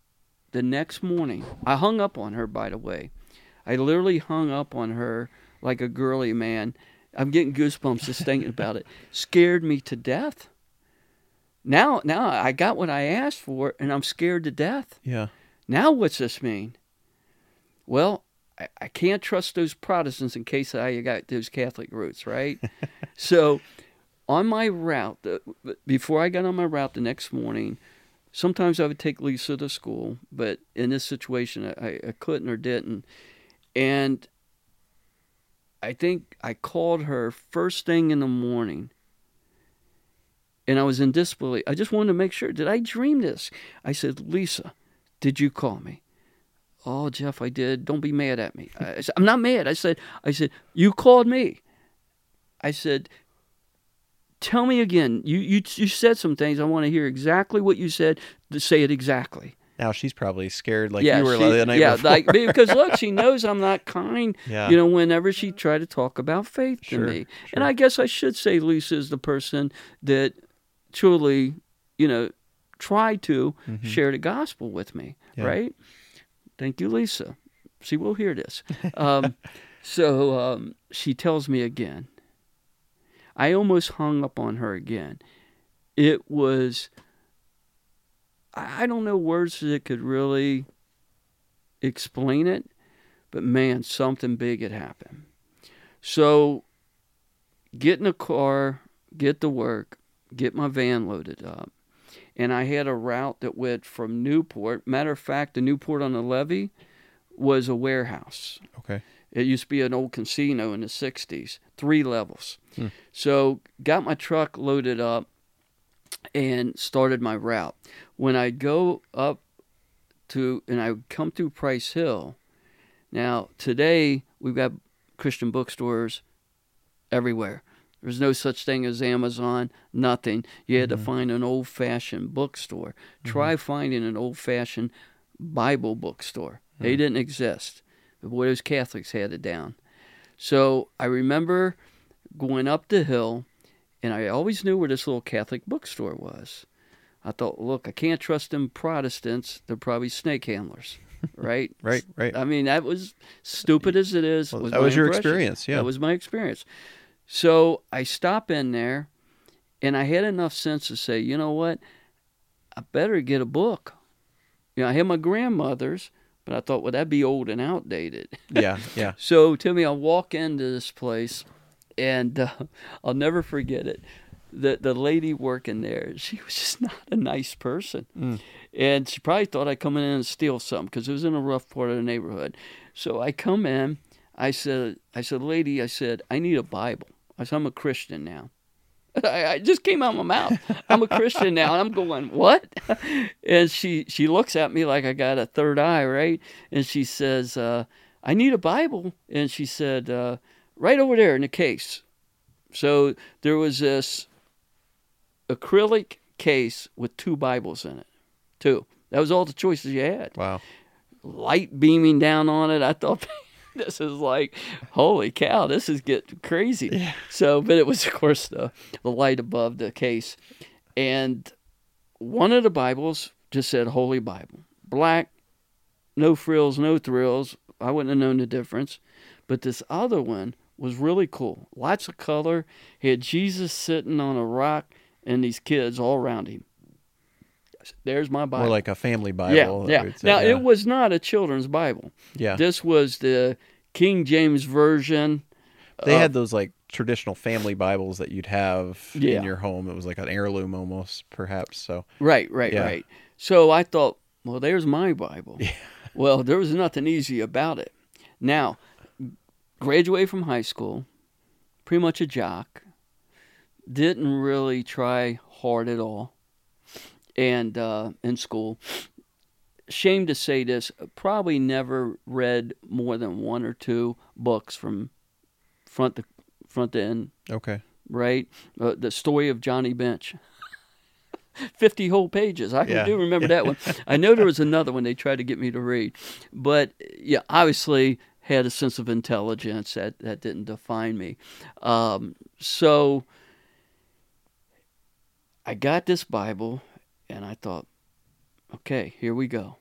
Speaker 2: the next morning, I hung up on her, by the way. I literally hung up on her like a girly man. I'm getting goosebumps just thinking about it. Scared me to death. Now, now I got what I asked for, and I'm scared to death.
Speaker 1: Yeah.
Speaker 2: Now what's this mean? Well, I, I can't trust those Protestants in case I got those Catholic roots, right? So on my route, the, before I got on my route the next morning, sometimes I would take Lisa to school, but in this situation, I, I couldn't or didn't. And I think I called her first thing in the morning, and I was in disbelief. I just wanted to make sure. Did I dream this? I said, Lisa, did you call me? Oh, Jeff, I did. Don't be mad at me. I said, I'm not mad. I said, I said, you called me. I said, tell me again. You you you said some things. I want to hear exactly what you said. To say it exactly.
Speaker 1: Now she's probably scared like
Speaker 2: yeah,
Speaker 1: you were
Speaker 2: she,
Speaker 1: the night
Speaker 2: yeah,
Speaker 1: before.
Speaker 2: like, because look, she knows I'm not kind.
Speaker 1: Yeah.
Speaker 2: You know, whenever she tried to talk about faith
Speaker 1: Sure,
Speaker 2: to me.
Speaker 1: sure.
Speaker 2: And I guess I should say Lisa is the person that truly, you know, tried to
Speaker 1: Mhm.
Speaker 2: share the gospel with me,
Speaker 1: Yeah.
Speaker 2: right? Thank you, Lisa. She will hear this. Um, so um, she tells me again. I almost hung up on her again. It was, I don't know words that could really explain it, but man, something big had happened. So get in a car, get to work, get my van loaded up. And I had a route that went from Newport. Matter of fact, the Newport on the Levee was a warehouse.
Speaker 1: Okay.
Speaker 2: It used to be an old casino in the sixties, three levels.
Speaker 1: Hmm.
Speaker 2: So got my truck loaded up and started my route. When I go up to, and I would come through Price Hill. Now, today, we've got Christian bookstores everywhere. There's no such thing as Amazon, nothing. You had
Speaker 1: Mhm.
Speaker 2: to find an old-fashioned bookstore. Try finding an old-fashioned Bible bookstore. They
Speaker 1: Mhm.
Speaker 2: didn't exist. But boy, those Catholics had it down. So I remember going up the hill, and I always knew where this little Catholic bookstore was. I thought, look, I can't trust them Protestants. They're probably snake handlers, right?
Speaker 1: Right, right.
Speaker 2: I mean, that was stupid as it is.
Speaker 1: Well,
Speaker 2: was
Speaker 1: that
Speaker 2: my
Speaker 1: was your
Speaker 2: impression.
Speaker 1: experience, yeah.
Speaker 2: That was my experience. So I stop in there, and I had enough sense to say, you know what? I better get a book. You know, I had my grandmother's, but I thought, well, that'd be old and outdated.
Speaker 1: Yeah, yeah.
Speaker 2: So, Timmy, I walk into this place, and uh, I'll never forget it. The the lady working there, she was just not a nice person.
Speaker 1: Mm.
Speaker 2: And she probably thought I'd come in and steal something because it was in a rough part of the neighborhood. So I come in, I said, I said, lady, I said, I need a Bible. I said, I'm a Christian now. I, I just came out of my mouth. I'm a Christian now. And I'm going, what? And she, she looks at me like I got a third eye, right? And she says, uh, I need a Bible. And she said, uh, right over there in the case. So there was this acrylic case with two Bibles in it. Two. That was all the choices you had.
Speaker 1: Wow.
Speaker 2: Light beaming down on it. I thought, this is like, holy cow, this is getting crazy.
Speaker 1: Yeah.
Speaker 2: So, but it was, of course, the, the light above the case. And one of the Bibles just said Holy Bible. Black, no frills, no thrills. I wouldn't have known the difference. But this other one was really cool. Lots of color. He had Jesus sitting on a rock and these kids all around him. There's my Bible.
Speaker 1: More like a family Bible.
Speaker 2: Yeah,
Speaker 1: I
Speaker 2: yeah.
Speaker 1: would say,
Speaker 2: Now,
Speaker 1: yeah.
Speaker 2: it was not a children's Bible.
Speaker 1: Yeah.
Speaker 2: This was the King James Version.
Speaker 1: They
Speaker 2: of-
Speaker 1: had those like traditional family Bibles that you'd have
Speaker 2: Yeah.
Speaker 1: in your home. It was like an heirloom almost, perhaps. So
Speaker 2: Right, right,
Speaker 1: Yeah.
Speaker 2: right. So I thought, well, there's my Bible.
Speaker 1: Yeah.
Speaker 2: Well, there was nothing easy about it. Now, graduated from high school, pretty much a jock. Didn't really try hard at all. And uh, in school, shame to say this, probably never read more than one or two books from front to front to end.
Speaker 1: okay.
Speaker 2: Right, uh, the story of Johnny Bench. Fifty whole pages. I
Speaker 1: Yeah.
Speaker 2: do remember that one. I know there was another one they tried to get me to read, but yeah, obviously had a sense of intelligence that that didn't define me. Um, so I got this Bible. And I thought, okay, here we go.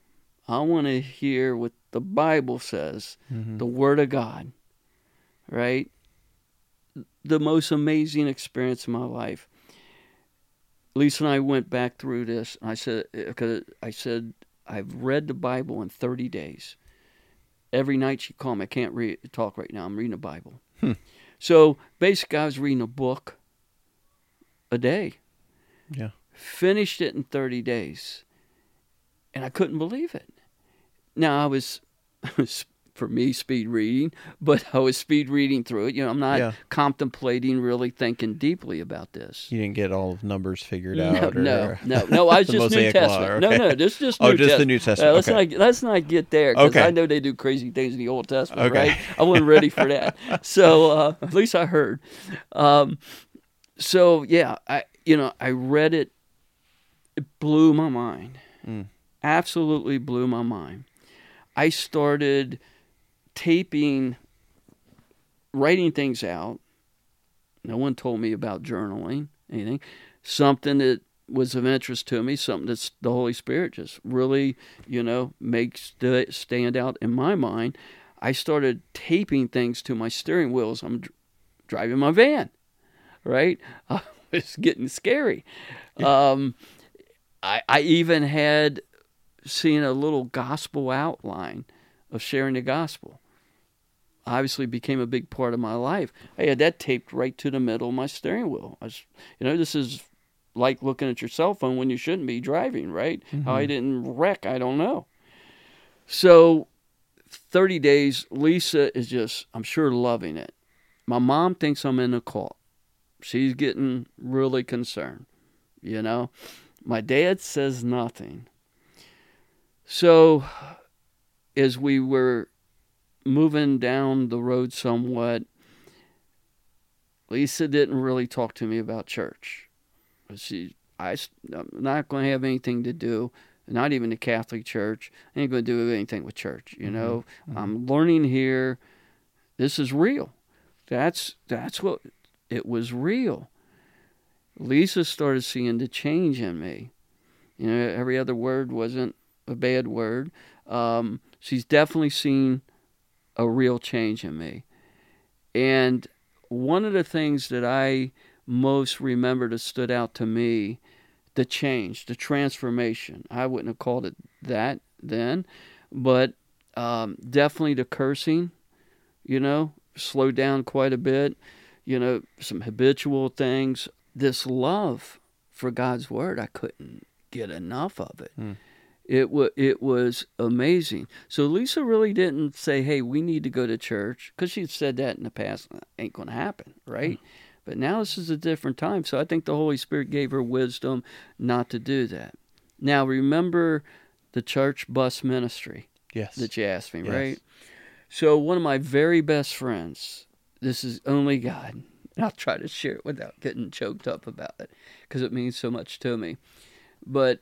Speaker 2: I want to hear what the Bible says,
Speaker 1: Mm-hmm.
Speaker 2: the Word of God, right? The most amazing experience of my life. Lisa and I went back through this. And I said, because I said, I've read the Bible in thirty days. Every night she called me. I can't read, talk right now. I'm reading the Bible.
Speaker 1: Hmm.
Speaker 2: So basically, I was reading a book a day.
Speaker 1: Yeah.
Speaker 2: Finished it in thirty days. And I couldn't believe it. Now, I was, for me, speed reading, but I was speed reading through it. You know, I'm not
Speaker 1: Yeah.
Speaker 2: contemplating, really thinking deeply about this.
Speaker 1: You didn't get all of numbers figured
Speaker 2: No,
Speaker 1: out? Or
Speaker 2: no, no, no. I was
Speaker 1: the
Speaker 2: just New
Speaker 1: Mosaic Law,
Speaker 2: Testament.
Speaker 1: okay.
Speaker 2: No, no, this just
Speaker 1: Oh,
Speaker 2: New
Speaker 1: just the
Speaker 2: Testament.
Speaker 1: New
Speaker 2: Uh,
Speaker 1: Testament.
Speaker 2: let's
Speaker 1: Okay.
Speaker 2: not let's not get there because
Speaker 1: Okay.
Speaker 2: I know they do crazy things in the Old Testament,
Speaker 1: Okay.
Speaker 2: right? I wasn't ready for that. So uh, at least I heard. Um, so yeah, I you know I read it. It blew my mind.
Speaker 1: Mm.
Speaker 2: Absolutely blew my mind. I started taping, writing things out. No one told me about journaling, anything. Something that was of interest to me, something that's the Holy Spirit just really, you know, makes it stand out in my mind. I started taping things to my steering wheel as I'm dr- driving my van, right? Uh, it's getting scary.
Speaker 1: Yeah.
Speaker 2: Um, I, I even had seen a little gospel outline of sharing the gospel. Obviously became a big part of my life. I had that taped right to the middle of my steering wheel. I was, you know, this is like looking at your cell phone when you shouldn't be driving, right?
Speaker 1: Mm-hmm.
Speaker 2: How I didn't wreck, I don't know. So thirty days, Lisa is just, I'm sure, loving it. My mom thinks I'm in a cult. She's getting really concerned, you know. My dad says nothing. So as we were moving down the road somewhat, Lisa didn't really talk to me about church. She, I, I'm not going to have anything to do, not even the Catholic Church. I ain't going to do anything with church. You know,
Speaker 1: Mm-hmm.
Speaker 2: I'm learning here. This is real. That's that's what it was real. Lisa started seeing the change in me. You know, every other word wasn't a bad word. Um, she's definitely seen a real change in me. And one of the things that I most remember that stood out to me, the change, the transformation. I wouldn't have called it that then, but um, definitely the cursing, you know, slowed down quite a bit, you know, some habitual things. This love for God's word, I couldn't get enough of it.
Speaker 1: Mm.
Speaker 2: It was it was amazing. So Lisa really didn't say, "Hey, we need to go to church," because she'd said that in the past. Ain't going to happen, right? Mm. But now this is a different time. So I think the Holy Spirit gave her wisdom not to do that. Now remember the church bus ministry.
Speaker 1: Yes.
Speaker 2: That you asked me,
Speaker 1: yes.
Speaker 2: right? So one of my very best friends. This is only God. I'll try to share it without getting choked up about it because it means so much to me. But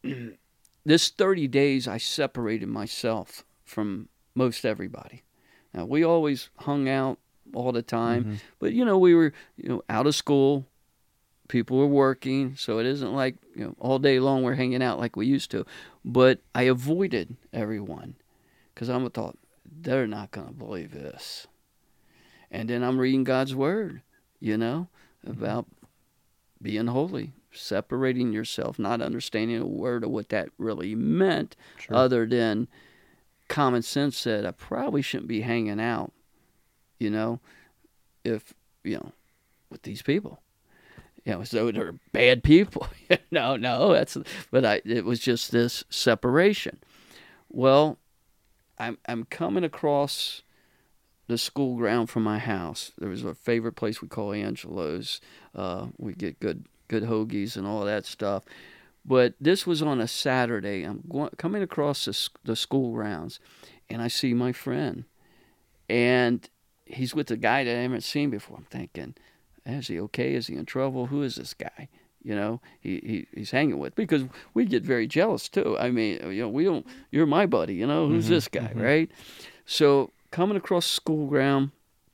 Speaker 2: this thirty days, I separated myself from most everybody. Now, we always hung out all the time, mm-hmm. but, you know, we were, you know, out of school. People were working, so it isn't like, you know, all day long we're hanging out like we used to. But I avoided everyone because I thought, they're not going to believe this. And then I'm reading God's word, you know, about being holy. Separating yourself, not understanding a word of what that really meant, sure. Other than common sense said, I probably shouldn't be hanging out, you know, if, you know, with these people. You know, so they're bad people. no, no, that's, but I, it was just this separation. Well, I'm, I'm coming across the school ground from my house. There was a favorite place we call Angelo's. Uh, we get good good hoagies and all that stuff. But this was on a Saturday. I'm going, coming across the, the school grounds, and I see my friend. And he's with a guy that I haven't seen before. I'm thinking, is he okay? Is he in trouble? Who is this guy? You know, he, he he's hanging with. Because we get very jealous, too. I mean, you know, we don't, you're my buddy, you know, who's mm-hmm, this guy, mm-hmm. right? So coming across the school ground,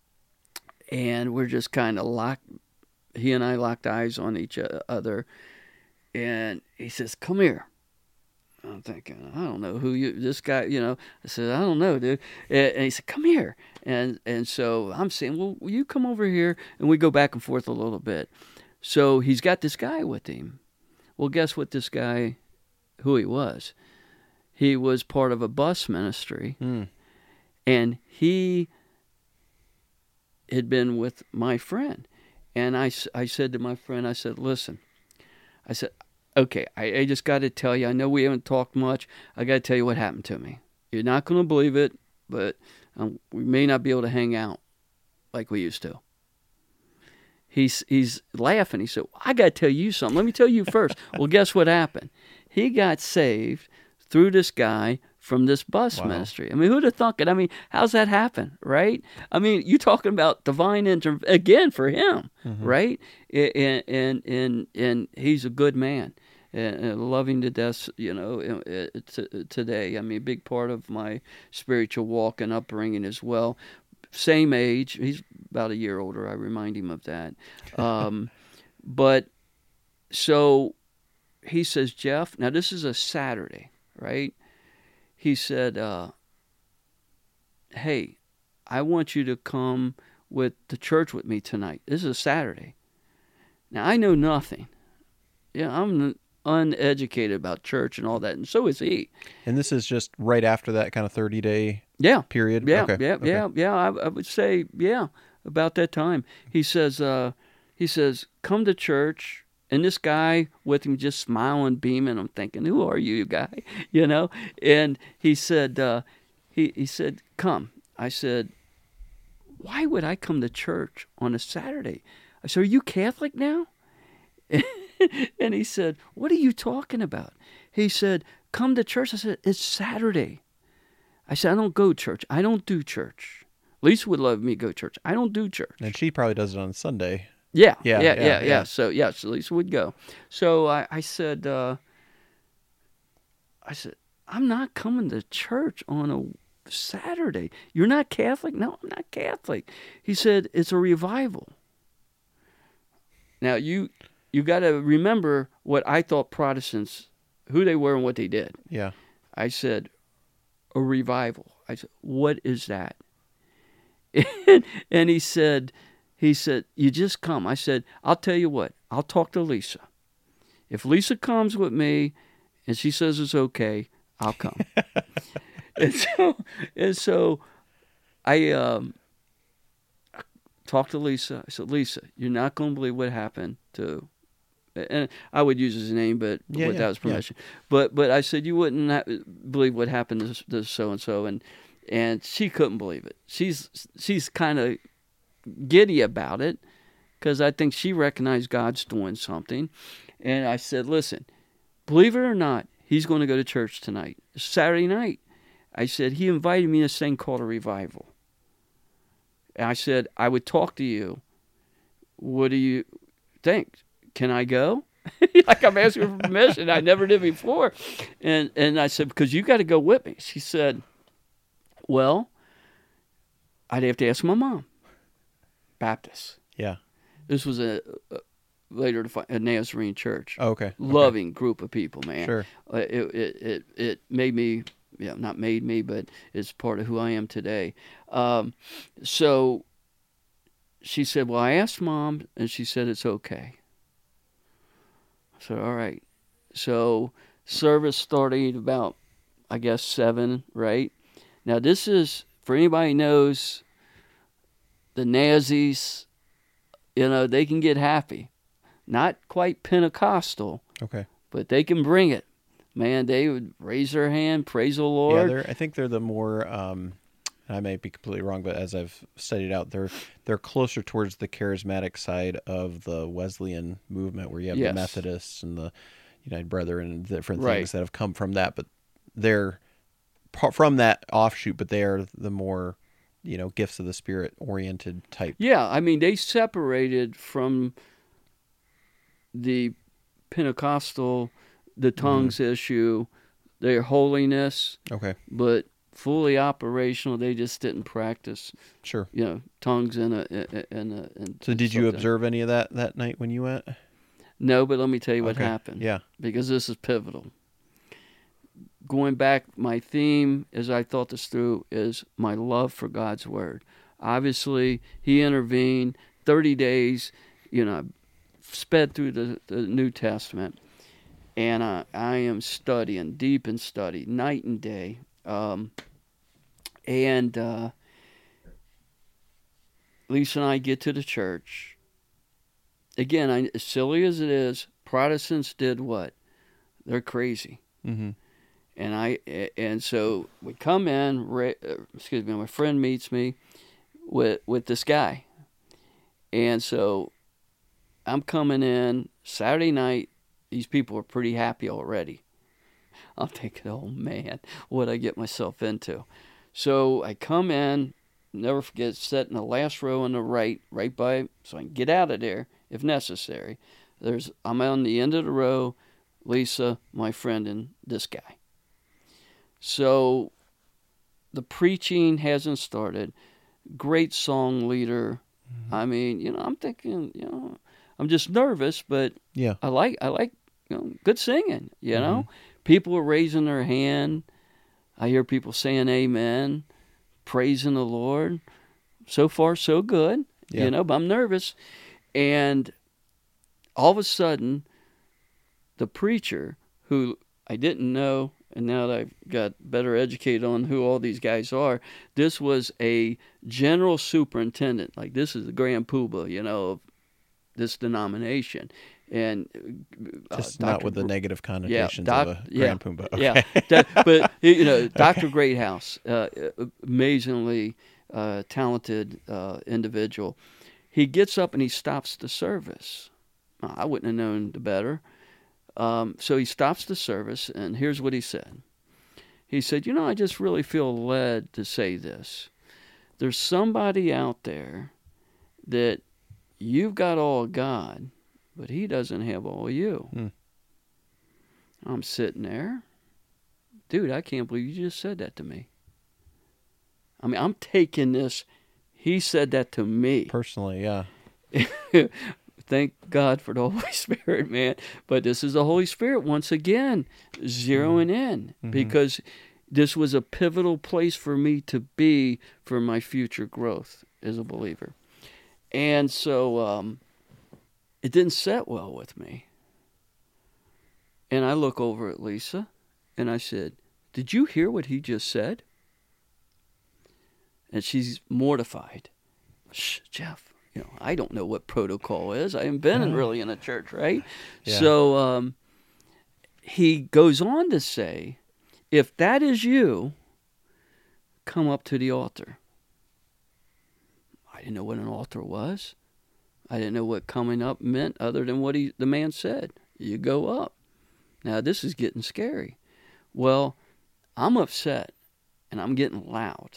Speaker 2: and we're just kind of locked. He and I locked eyes on each other, and he says, "Come here." I'm thinking, I don't know who you, this guy, you know. I said, I don't know, dude. And, and he said, come here. And and so I'm saying, well, will you come over here? And we go back and forth a little bit. So he's got this guy with him. Well, guess what this guy, who he was? He was part of a bus ministry.
Speaker 1: Mm.
Speaker 2: And he had been with my friend. And I, I said to my friend, I said, listen, I said, okay, I, I just got to tell you, I know we haven't talked much. I got to tell you what happened to me. You're not going to believe it, but um, we may not be able to hang out like we used to. He's he's laughing. He said, I got to tell you something. Let me tell you first. Well, guess what happened? He got saved through this guy from this bus
Speaker 1: Wow.
Speaker 2: ministry. I mean, who'd have thunk it? I mean, how's that happen, right? I mean, you talking about divine intervention again for him,
Speaker 1: Mm-hmm.
Speaker 2: right? And, and and and he's a good man, and, and loving to death, you know, t- today. I mean, a big part of my spiritual walk and upbringing as well. Same age. He's about a year older. I remind him of that. Um, but so he says, Jeff, now this is a Saturday, right? He said, uh, hey, I want you to come with the church with me tonight. This is a Saturday. Now, I know nothing. Yeah, I'm uneducated about church and all that, and so is he.
Speaker 1: And this is just right after that kind of thirty-day
Speaker 2: Yeah.
Speaker 1: period?
Speaker 2: Yeah,
Speaker 1: Okay.
Speaker 2: yeah,
Speaker 1: okay.
Speaker 2: yeah, yeah. I, I would say, yeah, about that time. He says, uh, he says, come to church. And this guy with him just smiling, beaming. I'm thinking, who are you, guy? You know? And he said, uh, he, he said, come. I said, why would I come to church on a Saturday? I said, are you Catholic now? And he said, what are you talking about? He said, come to church. I said, it's Saturday. I said, I don't go to church. I don't do church. Lisa would love me to go to church. I don't do church.
Speaker 1: And she probably does it on Sunday.
Speaker 2: Yeah,
Speaker 1: Yeah,
Speaker 2: yeah,
Speaker 1: yeah,
Speaker 2: yeah, yeah.
Speaker 1: yeah.
Speaker 2: So, yeah, so Lisa would go. So I, I said, uh, I said, I'm not coming to church on a Saturday. You're not Catholic? No, I'm not Catholic. He said, it's a revival. Now, you you got to remember what I thought Protestants, who they were and what they did.
Speaker 1: Yeah.
Speaker 2: I said, a revival. I said, what is that? And he said, he said, you just come. I said, I'll tell you what, I'll talk to Lisa. If Lisa comes with me and she says it's okay, I'll come. and so, and so I um, talked to Lisa. I said, Lisa, you're not going to believe what happened to, and I would use his name, but
Speaker 1: Yeah,
Speaker 2: without
Speaker 1: yeah,
Speaker 2: his permission. Yeah. But but I said, you wouldn't ha- believe what happened to, to so-and-so. And and she couldn't believe it. She's she's kind of giddy about it because I think she recognized God's doing something. And I said, listen, believe it or not, he's going to go to church tonight. It's Saturday night. I said, he invited me to this thing called a revival. And I said, I would talk to you. What do you think? Can I go? Like I'm asking for permission. I never did before. And and I said, because you got to go with me. She said, well, I'd have to ask my mom. Baptist.
Speaker 1: Yeah.
Speaker 2: This was a, a later to find, a Nazarene church.
Speaker 1: Oh, okay.
Speaker 2: Loving okay. group of people, man.
Speaker 1: Sure.
Speaker 2: Uh, it, it it it made me, yeah, not made me, but it's part of who I am today. Um, so she said, well, I asked Mom, and she said it's okay. I said, all right. So service started about, I guess, seven, right? Now this is, for anybody who knows, the Nazis, you know, they can get happy. Not quite Pentecostal.
Speaker 1: Okay.
Speaker 2: But they can bring it. Man, they would raise their hand, praise the
Speaker 1: Yeah,
Speaker 2: Lord.
Speaker 1: they're, I think they're the more, um, I may be completely wrong, but as I've studied out, they're they're closer towards the charismatic side of the Wesleyan movement, where you have
Speaker 2: Yes.
Speaker 1: the Methodists and the United Brethren and different
Speaker 2: Right.
Speaker 1: things that have come from that. But they're pa- from that offshoot, but they are the more, you know, gifts of the Spirit oriented type.
Speaker 2: Yeah, I mean, they separated from the Pentecostal, the tongues mm-hmm. issue, their holiness.
Speaker 1: Okay.
Speaker 2: But fully operational, they just didn't practice.
Speaker 1: Sure.
Speaker 2: You know, tongues and a and a. And
Speaker 1: so, did you
Speaker 2: something.
Speaker 1: observe any of that that night when you went?
Speaker 2: No, but let me tell you what
Speaker 1: okay.
Speaker 2: happened.
Speaker 1: Yeah.
Speaker 2: Because this is pivotal. going back, my theme as I thought this through is my love for God's Word. Obviously, He intervened. thirty days, you know, sped through the, the New Testament. And I, I am studying, deep in study, night and day. Um, and uh, Lisa and I get to the church. Again, I, as silly as it is, Protestants did what? They're crazy.
Speaker 1: Mm-hmm.
Speaker 2: And I and so we come in. Ray, excuse me. My friend meets me with with this guy, and so I'm coming in Saturday night. These people are pretty happy already. I'm thinking, oh man, what I get myself into. So I come in. Never forget, sit in the last row on the right, right by, so I can get out of there if necessary. There's I'm on the end of the row. Lisa, my friend, and this guy. So the preaching hasn't started. Great song leader. Mm-hmm. I mean, you know, I'm thinking, you know, I'm just nervous, but
Speaker 1: yeah,
Speaker 2: I like, I like, you know, good singing. You
Speaker 1: mm-hmm.
Speaker 2: know, people are raising their hand. I hear people saying amen, praising the Lord. So far, so good. Yeah. You know, but I'm nervous, and all of a sudden, the preacher, who I didn't know, and now that I've got better educated on who all these guys are, this was a general superintendent. Like, this is the grand poobah, you know, of this denomination. And uh,
Speaker 1: just not with the negative connotations
Speaker 2: yeah, doc,
Speaker 1: of a
Speaker 2: yeah,
Speaker 1: grand poobah. Okay.
Speaker 2: Yeah, but, you know, Doctor Greathouse, uh, amazingly uh, talented uh, individual. He gets up and he stops the service. I wouldn't have known the better. Um, so he stops the service, and here's what he said. He said, you know, I just really feel led to say this. There's somebody out there that you've got all God, but he doesn't have all you. Hmm. I'm sitting there. Dude, I can't believe you just said that to me. I mean, I'm taking this. He said that to me.
Speaker 1: Personally, yeah.
Speaker 2: Thank God for the Holy Spirit, man. But this is the Holy Spirit, once again, zeroing in. Mm-hmm. Because this was a pivotal place for me to be for my future growth as a believer. And so um, it didn't set well with me. And I look over at Lisa, and I said, did you hear what he just said? And she's mortified. Shh, Jeff. You know, I don't know what protocol is. I haven't been in really in a church, right? Yeah. So um, he goes on to say, if that is you, come up to the altar. I didn't know what an altar was. I didn't know what coming up meant other than what he, the man said. You go up. Now, this is getting scary. Well, I'm upset, and I'm getting loud.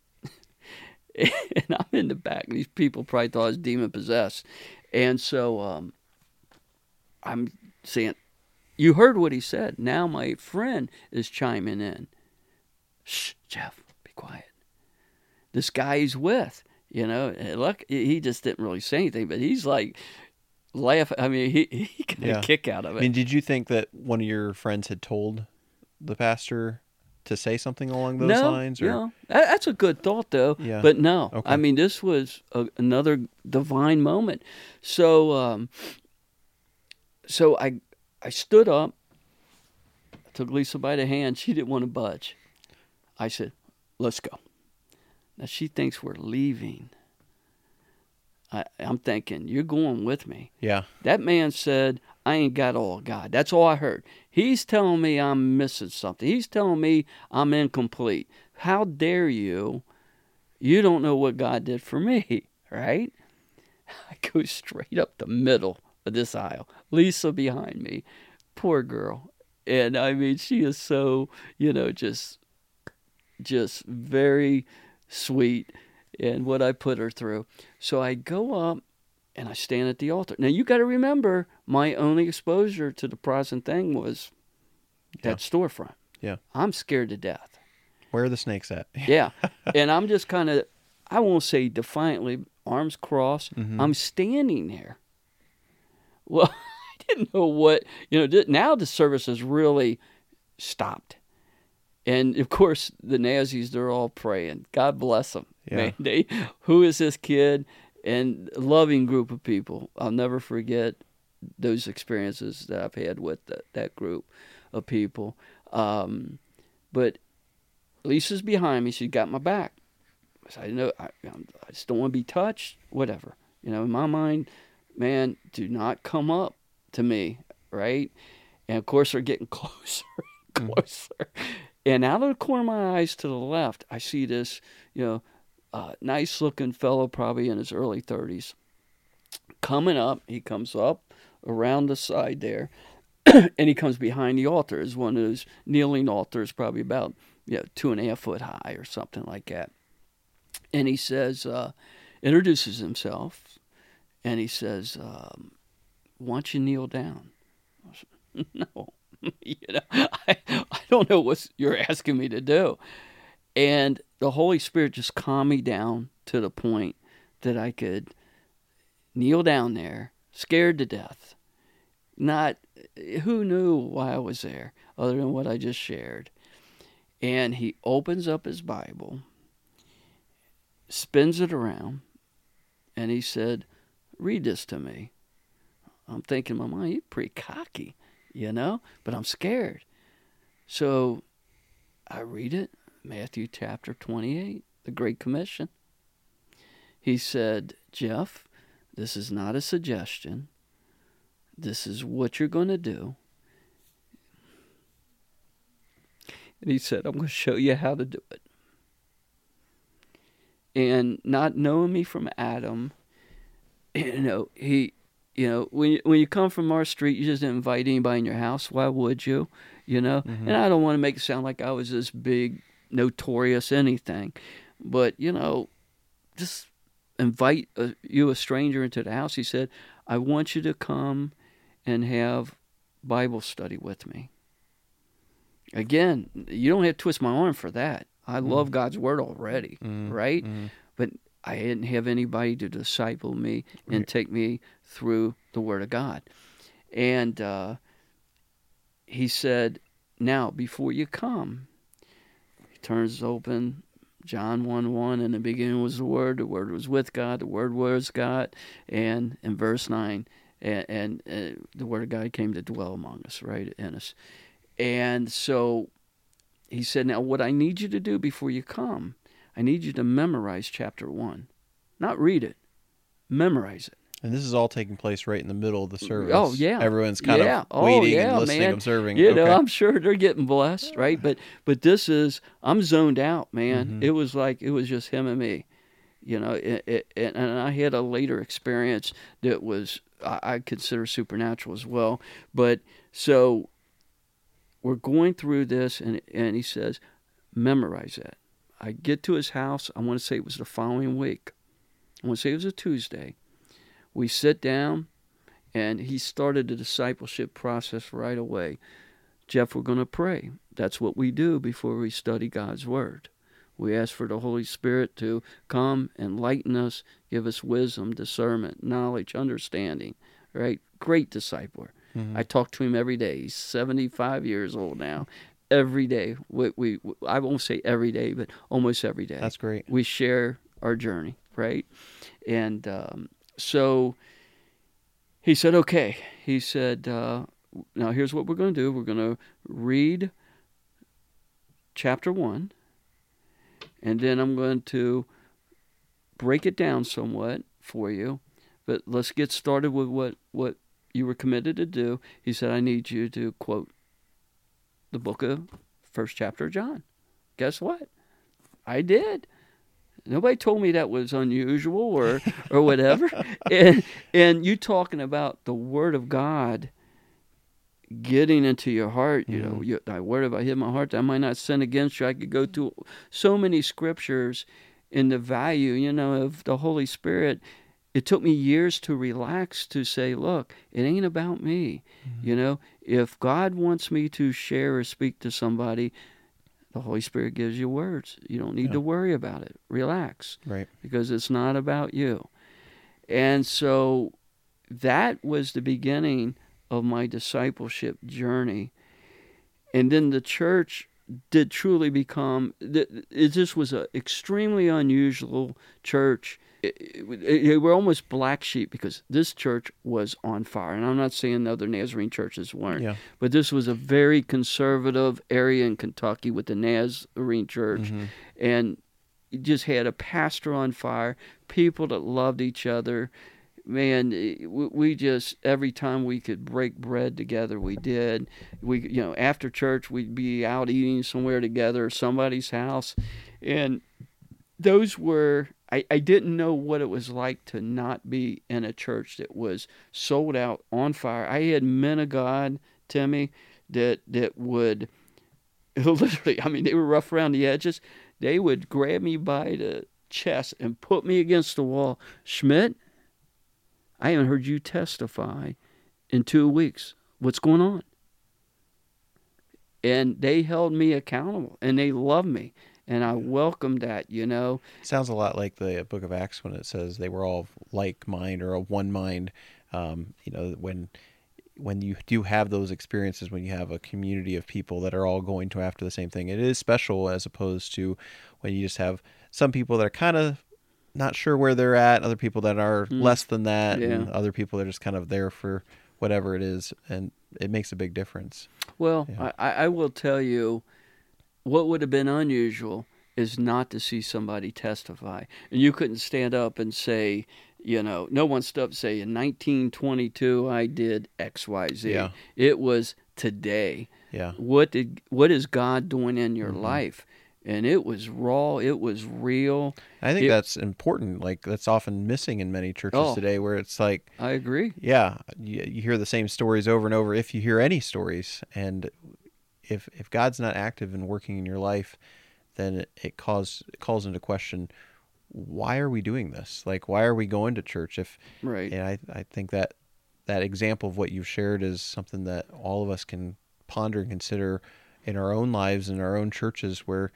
Speaker 2: And I'm in the back, and these people probably thought I was demon-possessed. And so um, I'm saying, you heard what he said. Now my friend is chiming in. Shh, Jeff, be quiet. This guy he's with, you know, look, he just didn't really say anything, but he's like laughing. I mean, he, he got yeah. a kick out of it.
Speaker 1: I mean, did you think that one of your friends had told the pastor to say something along those
Speaker 2: no,
Speaker 1: lines? Or?
Speaker 2: No, that's a good thought, though.
Speaker 1: Yeah.
Speaker 2: But no,
Speaker 1: okay.
Speaker 2: I mean, this was a, another divine moment. So, um, so I, I stood up, I took Lisa by the hand. She didn't want to budge. I said, "Let's go." Now she thinks we're leaving. I, I'm thinking, you're going with me.
Speaker 1: Yeah.
Speaker 2: That man said, I ain't got all God. That's all I heard. He's telling me I'm missing something. He's telling me I'm incomplete. How dare you? You don't know what God did for me, right? I go straight up the middle of this aisle. Lisa behind me. Poor girl. And I mean, she is so, you know, just, just very sweet in what I put her through. So I go up and I stand at the altar. Now, you got to remember, my only exposure to the Protestant thing was that yeah. storefront.
Speaker 1: Yeah.
Speaker 2: I'm scared to death.
Speaker 1: Where are the snakes at?
Speaker 2: Yeah. And I'm just kind of, I won't say defiantly, arms crossed. Mm-hmm. I'm standing there. Well, I didn't know what, you know, now the service has really stopped. And of course, the Nazis, they're all praying. God bless them.
Speaker 1: Yeah.
Speaker 2: Man, they, who is this kid? And a loving group of people. I'll never forget those experiences that I've had with that, that group of people. Um, but Lisa's behind me. She's got my back. So I know I, I just don't want to be touched. Whatever. You know, in my mind, man, do not come up to me, right? And of course, they're getting closer and closer. Mm. And out of the corner of my eyes to the left, I see this, you know, uh, nice-looking fellow, probably in his early thirties, coming up. He comes up around the side there, and he comes behind the altar. It's one of those kneeling altars, probably about you know, two and a half foot high or something like that. And he says, uh, introduces himself, and he says, um, "Why don't you kneel down?" I said, "No." you know, I, I don't know what you're asking me to do. And the Holy Spirit just calmed me down to the point that I could kneel down there, scared to death. Not, who knew why I was there other than what I just shared. And he opens up his Bible, spins it around, and he said, "Read this to me." I'm thinking in my mind, you're pretty cocky. You know, but I'm scared. So I read it, Matthew chapter twenty-eight, the Great Commission. He said, "Jeff, this is not a suggestion. This is what you're going to do." And he said, "I'm going to show you how to do it." And not knowing me from Adam, you know, he... You know, when you, when you come from our street, you just didn't invite anybody in your house. Why would you? You know? Mm-hmm. And I don't want to make it sound like I was this big, notorious anything. But, you know, just invite a, you, a stranger, into the house. He said, "I want you to come and have Bible study with me." Again, you don't have to twist my arm for that. I mm-hmm. love God's Word already, mm-hmm. right? Mm-hmm. But I didn't have anybody to disciple me and right. take me through the Word of God. And uh, he said, "Now, before you come," he turns open John one one, "In the beginning was the Word, the Word was with God, the Word was God." And in verse nine, and, and uh, the Word of God came to dwell among us, right, in us. And so he said, "Now, what I need you to do before you come, I need you to memorize chapter one. Not read it, memorize it."
Speaker 1: And this is all taking place right in the middle of the service.
Speaker 2: Oh, yeah.
Speaker 1: Everyone's kind
Speaker 2: yeah.
Speaker 1: of waiting
Speaker 2: oh, yeah,
Speaker 1: and listening,
Speaker 2: man.
Speaker 1: observing.
Speaker 2: You
Speaker 1: okay.
Speaker 2: know, I'm sure they're getting blessed, right? But but this is, I'm zoned out, man. Mm-hmm. It was like, it was just him and me. You know, it, it, and I had a later experience that was, I consider supernatural as well. But so we're going through this, and and he says, memorize that. I get to his house, I want to say it was the following week. I want to say it was a Tuesday. We sit down, and he started the discipleship process right away. "Jeff, we're going to pray." That's what we do before we study God's Word. We ask for the Holy Spirit to come, enlighten us, give us wisdom, discernment, knowledge, understanding, right? Great discipler. Mm-hmm. I talk to him every day. He's seventy-five years old now. Every day. We, we, I won't say every day, but almost every day.
Speaker 1: That's great.
Speaker 2: We share our journey, right? And um, so he said, okay. He said, uh, now here's what we're going to do. We're going to read chapter one, and then I'm going to break it down somewhat for you. But let's get started with what, what you were committed to do. He said, I need you to quote the book of first chapter of John. Guess what? I did. Nobody told me that was unusual or or whatever. and and you talking about the Word of God getting into your heart, you mm-hmm. know, you, thy word have I hid in my heart that I might not sin against you. I could go through so many scriptures in the value, you know, of the Holy Spirit. It took me years to relax, to say, look, it ain't about me. Mm-hmm. You know, if God wants me to share or speak to somebody, the Holy Spirit gives you words. You don't need yeah. to worry about it. Relax.
Speaker 1: Right.
Speaker 2: Because it's not about you. And so that was the beginning of my discipleship journey. And then the church did truly become, it, it just was an extremely unusual church. It, it, it, were almost black sheep because this church was on fire. And I'm not saying the other Nazarene churches weren't,
Speaker 1: Yeah.
Speaker 2: but this was a very conservative area in Kentucky with the Nazarene church.
Speaker 1: Mm-hmm.
Speaker 2: And you just had a pastor on fire, people that loved each other. Man, we just, every time we could break bread together, we did. We, you know, after church, we'd be out eating somewhere together, somebody's house. And those were, I, I didn't know what it was like to not be in a church that was sold out, on fire. I had men of God, Timmy, that, that would literally, I mean, they were rough around the edges. They would grab me by the chest and put me against the wall. Schmidt, I haven't heard you testify in two weeks. What's going on? And they held me accountable, and they loved me, and I welcomed that, you know.
Speaker 1: Sounds a lot like the book of Acts when it says they were all like mind or a one mind. Um, you know, when when you do have those experiences, when you have a community of people that are all going to after the same thing, it is special as opposed to when you just have some people that are kind of not sure where they're at, other people that are mm. less than that,
Speaker 2: yeah.
Speaker 1: and other people that are just kind of there for whatever it is, and it makes a big difference.
Speaker 2: Well,
Speaker 1: yeah.
Speaker 2: I, I will tell you, what would have been unusual is not to see somebody testify. And you couldn't stand up and say, you know, no one stood up and say, in nineteen twenty-two, I did X, Y, Z.
Speaker 1: Yeah.
Speaker 2: It was today.
Speaker 1: Yeah.
Speaker 2: What did what is God doing in your
Speaker 1: mm-hmm.
Speaker 2: life? And it was raw. It was real.
Speaker 1: I think
Speaker 2: it,
Speaker 1: that's important. Like, that's often missing in many churches
Speaker 2: oh,
Speaker 1: today, where it's like,
Speaker 2: I agree.
Speaker 1: Yeah, you, you hear the same stories over and over, if you hear any stories. And if if God's not active and working in your life, then it, it calls it calls into question, why are we doing this? Like, why are we going to church? If
Speaker 2: right.
Speaker 1: And I I think that that example of what you've shared is something that all of us can ponder and consider in our own lives, in our own churches, where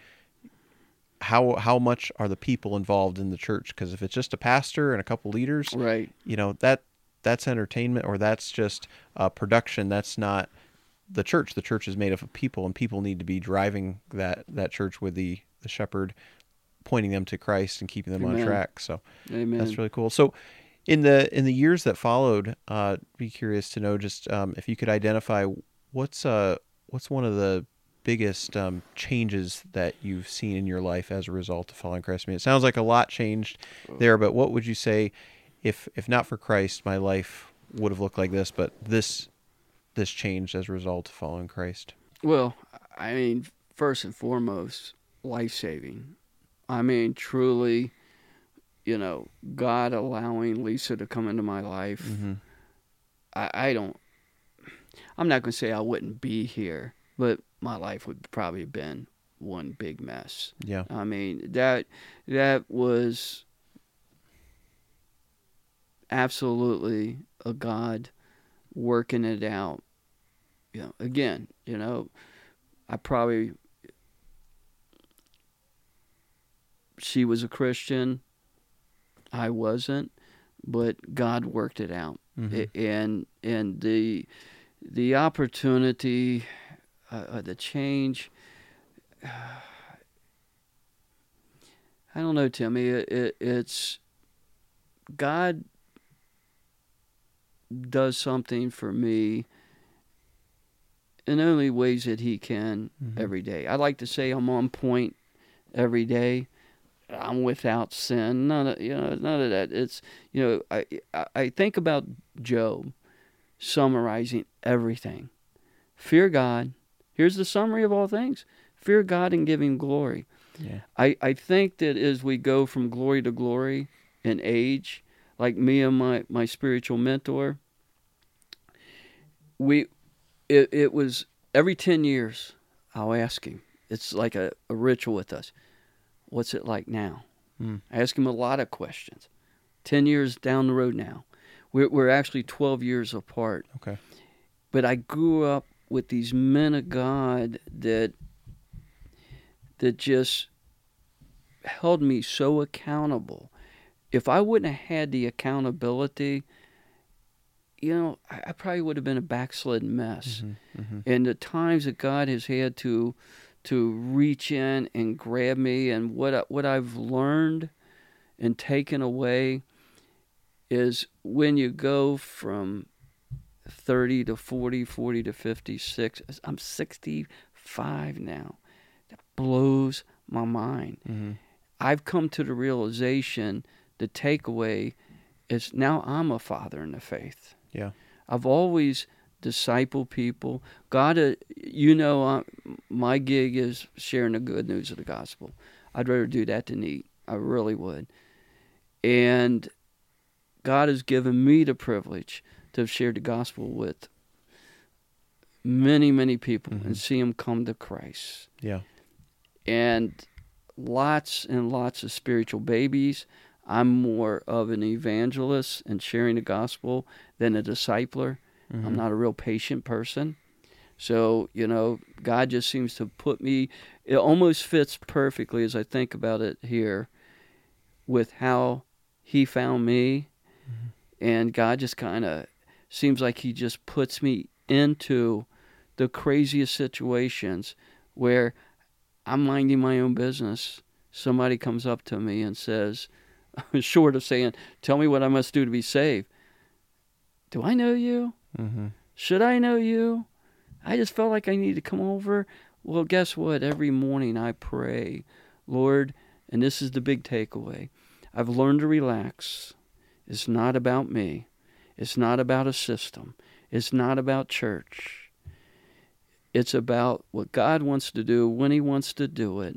Speaker 1: how how much are the people involved in the church? Because if it's just a pastor and a couple leaders,
Speaker 2: right,
Speaker 1: you know, that that's entertainment, or that's just uh, production. That's not the church. The church is made up of people, and people need to be driving that that church with the the shepherd, pointing them to Christ and keeping them
Speaker 2: Amen.
Speaker 1: on track. So
Speaker 2: Amen.
Speaker 1: That's really cool. So in the in the years that followed, uh, be curious to know just um, if you could identify what's uh what's one of the biggest um, changes that you've seen in your life as a result of following Christ. I mean, it sounds like a lot changed there, but what would you say, if if not for Christ, my life would have looked like this, but this this changed as a result of following Christ?
Speaker 2: Well, I mean, first and foremost, life-saving. I mean, truly, you know, God allowing Lisa to come into my life.
Speaker 1: Mm-hmm.
Speaker 2: I, I don't, I'm not going to say I wouldn't be here, but my life would probably have been one big mess.
Speaker 1: Yeah.
Speaker 2: I mean, that that was absolutely a God working it out. You know, again, you know, I probably, she was a Christian, I wasn't, but God worked it out.
Speaker 1: Mm-hmm.
Speaker 2: And and the the opportunity, uh, the change, uh, I don't know, Timmy. It, it, it's God does something for me in only ways that He can mm-hmm. every day. I like to say I'm on point every day. I'm without sin. None of you know, none of that. It's you know, I I think about Job summarizing everything. Fear God. Here's the summary of all things. Fear God and give Him glory.
Speaker 1: Yeah.
Speaker 2: I, I think that as we go from glory to glory in age, like me and my, my spiritual mentor, we it, it was every ten years I'll ask him. It's like a, a ritual with us. What's it like now?
Speaker 1: Mm.
Speaker 2: I ask him a lot of questions. Ten years down the road now. We're, we're actually twelve years apart.
Speaker 1: Okay.
Speaker 2: But I grew up with these men of God that that just held me so accountable. If I wouldn't have had the accountability, you know, I, I probably would have been a backslidden mess.
Speaker 1: Mm-hmm, mm-hmm.
Speaker 2: And the times that God has had to to reach in and grab me. And what I, what I've learned and taken away is when you go from thirty to forty, forty to fifty-six, I'm sixty-five now. That blows my mind.
Speaker 1: Mm-hmm.
Speaker 2: I've come to the realization, the takeaway is now I'm a father in the faith.
Speaker 1: Yeah.
Speaker 2: I've always discipled people. God, uh, you know, uh, my gig is sharing the good news of the gospel. I'd rather do that than eat. I really would. And God has given me the privilege to have shared the gospel with many, many people mm-hmm. and see them come to Christ.
Speaker 1: Yeah.
Speaker 2: And lots and lots of spiritual babies. I'm more of an evangelist and sharing the gospel than a discipler. Mm-hmm. I'm not a real patient person. So, you know, God just seems to put me, it almost fits perfectly as I think about it here with how he found me. Mm-hmm. And God just kind of seems like he just puts me into the craziest situations where I'm minding my own business. Somebody comes up to me and says, short of saying, tell me what I must do to be saved. Do I know you?
Speaker 1: Mm-hmm.
Speaker 2: Should I know you? I just felt like I needed to come over. Well, guess what? Every morning I pray, Lord, and this is the big takeaway. I've learned to relax. It's not about me. It's not about a system. It's not about church. It's about what God wants to do when he wants to do it.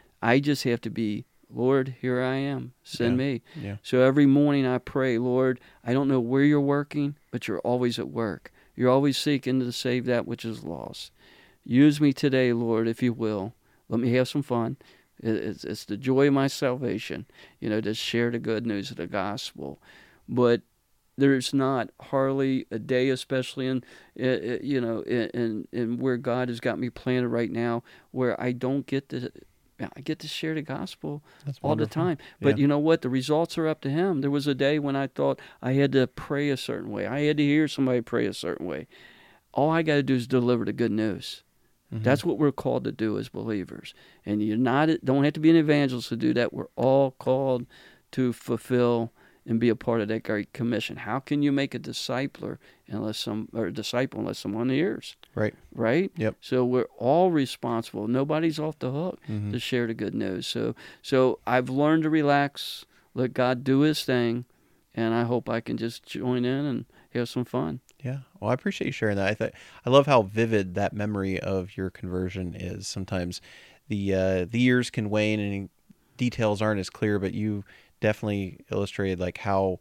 Speaker 2: I just have to be, Lord, here I am. Send
Speaker 1: yeah.
Speaker 2: me.
Speaker 1: Yeah.
Speaker 2: So every morning I pray, Lord, I don't know where you're working, but you're always at work. You're always seeking to save that which is lost. Use me today, Lord, if you will. Let me have some fun. It's, it's the joy of my salvation, you know, to share the good news of the gospel. But there's not hardly a day, especially in, you know, in, in where God has got me planted right now, where I don't get to, I get to share the gospel
Speaker 1: That's
Speaker 2: all
Speaker 1: wonderful.
Speaker 2: the time. But
Speaker 1: yeah.
Speaker 2: you know what? The results are up to him. There was a day when I thought I had to pray a certain way. I had to hear somebody pray a certain way. All I got to do is deliver the good news. Mm-hmm. That's what we're called to do as believers. And you're not, don't have to be an evangelist to do that. We're all called to fulfill and be a part of that great commission. How can you make a discipler unless some or a disciple unless someone hears?
Speaker 1: Right.
Speaker 2: Right?
Speaker 1: Yep.
Speaker 2: So we're all responsible. Nobody's off the hook
Speaker 1: mm-hmm.
Speaker 2: to share the good news. So so I've learned to relax, let God do his thing, and I hope I can just join in and have some fun.
Speaker 1: Yeah. Well, I appreciate you sharing that. I th- I love how vivid that memory of your conversion is. Sometimes the uh, the years can wane and details aren't as clear, but you definitely illustrated like how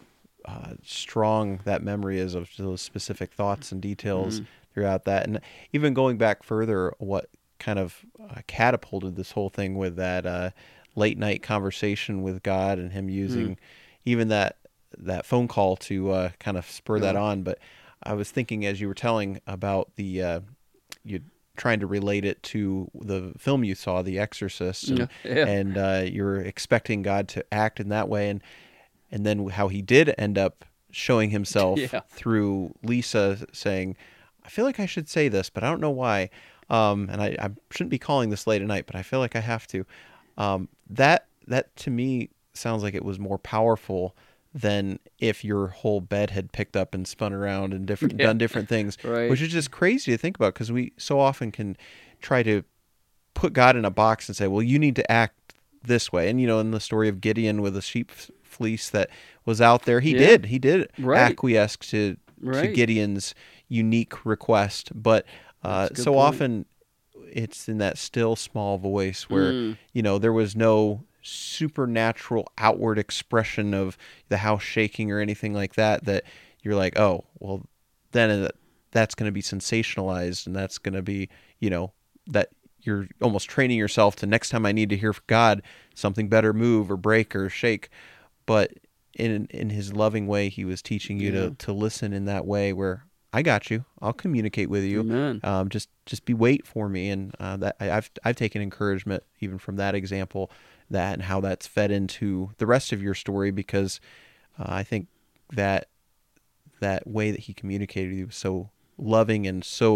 Speaker 1: uh, strong that memory is of those specific thoughts and details mm-hmm. throughout that. And even going back further, what kind of uh, catapulted this whole thing with that uh, late night conversation with God and him using mm-hmm. even that that phone call to uh, kind of spur yeah. that on. But I was thinking as you were telling about the uh, you trying to relate it to the film you saw, The Exorcist, and,
Speaker 2: yeah.
Speaker 1: and uh, you're expecting God to act in that way, and and then how he did end up showing himself
Speaker 2: yeah.
Speaker 1: through Lisa saying, I feel like I should say this, but I don't know why, um, and I, I shouldn't be calling this late at night, but I feel like I have to. Um, that that to me sounds like it was more powerful than if your whole bed had picked up and spun around and different
Speaker 2: yeah.
Speaker 1: done different things,
Speaker 2: right.
Speaker 1: which is just crazy to think about because we so often can try to put God in a box and say, well, you need to act this way. And, you know, in the story of Gideon with the sheep fleece that was out there, he
Speaker 2: yeah.
Speaker 1: did. He did
Speaker 2: right.
Speaker 1: acquiesce to,
Speaker 2: right.
Speaker 1: to Gideon's unique request. But uh, so
Speaker 2: point.
Speaker 1: often it's in that still small voice where,
Speaker 2: mm.
Speaker 1: you know, there was no supernatural outward expression of the house shaking or anything like that, that you're like, oh, well, then that's going to be sensationalized and that's going to be, you know, that you're almost training yourself to next time I need to hear from God, something better move or break or shake. But in in his loving way, he was teaching you
Speaker 2: yeah.
Speaker 1: to, to listen in that way where I got you. I'll communicate with you.
Speaker 2: Amen.
Speaker 1: Um, just just be wait for me. And uh, that I, I've I've taken encouragement even from that example, that and how that's fed into the rest of your story, because uh, I think that that way that he communicated with you was so loving and so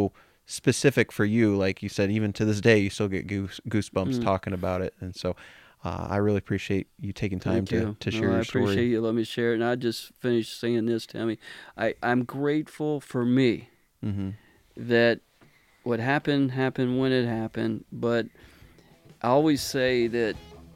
Speaker 1: specific for you. Like you said, even to this day, you still get goose, goosebumps
Speaker 2: Mm.
Speaker 1: talking about it. And so uh, I really appreciate you taking time
Speaker 2: Thank
Speaker 1: to,
Speaker 2: you.
Speaker 1: to
Speaker 2: No,
Speaker 1: share your
Speaker 2: I appreciate
Speaker 1: story.
Speaker 2: you. Let me share it. And I just finished saying this, Tammy. I, I'm grateful for me
Speaker 1: Mm-hmm.
Speaker 2: that what happened happened when it happened. But I always say that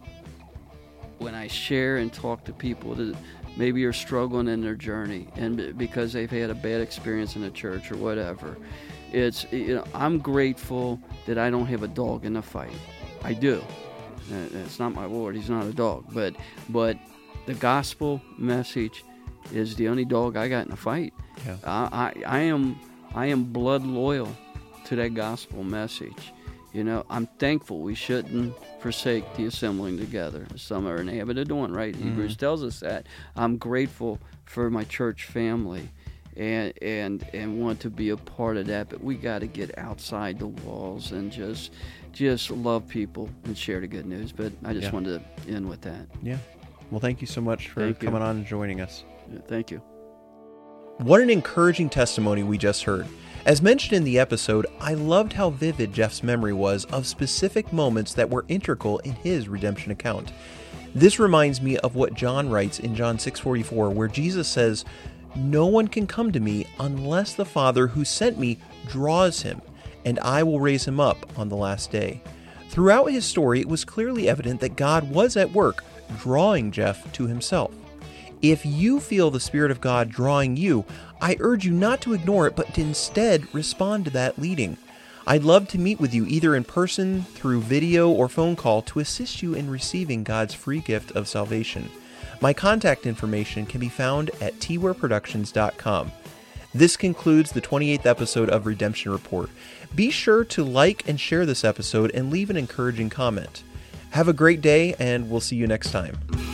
Speaker 2: when I share and talk to people that maybe are struggling in their journey and b- because they've had a bad experience in the church or whatever, it's, you know, I'm grateful that I don't have a dog in the fight. I do. Uh, It's not my Lord. He's not a dog. But but the gospel message is the only dog I got in the fight.
Speaker 1: Yeah.
Speaker 2: I, I, I am I am blood loyal to that gospel message. You know, I'm thankful. We shouldn't forsake the assembling together. Some are in the habit of doing, right?
Speaker 1: Mm-hmm.
Speaker 2: Hebrews tells us that. I'm grateful for my church family and and and want to be a part of that. But we got to get outside the walls and just just love people and share the good news. But I just
Speaker 1: Yeah.
Speaker 2: wanted to end with that.
Speaker 1: Yeah. Well, thank you so much for
Speaker 2: Thank you.
Speaker 1: coming on and joining us.
Speaker 2: Yeah, thank you.
Speaker 1: What an encouraging testimony we just heard. As mentioned in the episode, I loved how vivid Jeff's memory was of specific moments that were integral in his redemption account. This reminds me of what John writes in John six forty-four, where Jesus says, "No one can come to me unless the Father who sent me draws him, and I will raise him up on the last day." Throughout his story, it was clearly evident that God was at work, drawing Jeff to himself. If you feel the Spirit of God drawing you, I urge you not to ignore it, but to instead respond to that leading. I'd love to meet with you either in person, through video, or phone call to assist you in receiving God's free gift of salvation. My contact information can be found at t ware productions dot com. This concludes the twenty-eighth episode of Redemption Report. Be sure to like and share this episode and leave an encouraging comment. Have a great day, and we'll see you next time.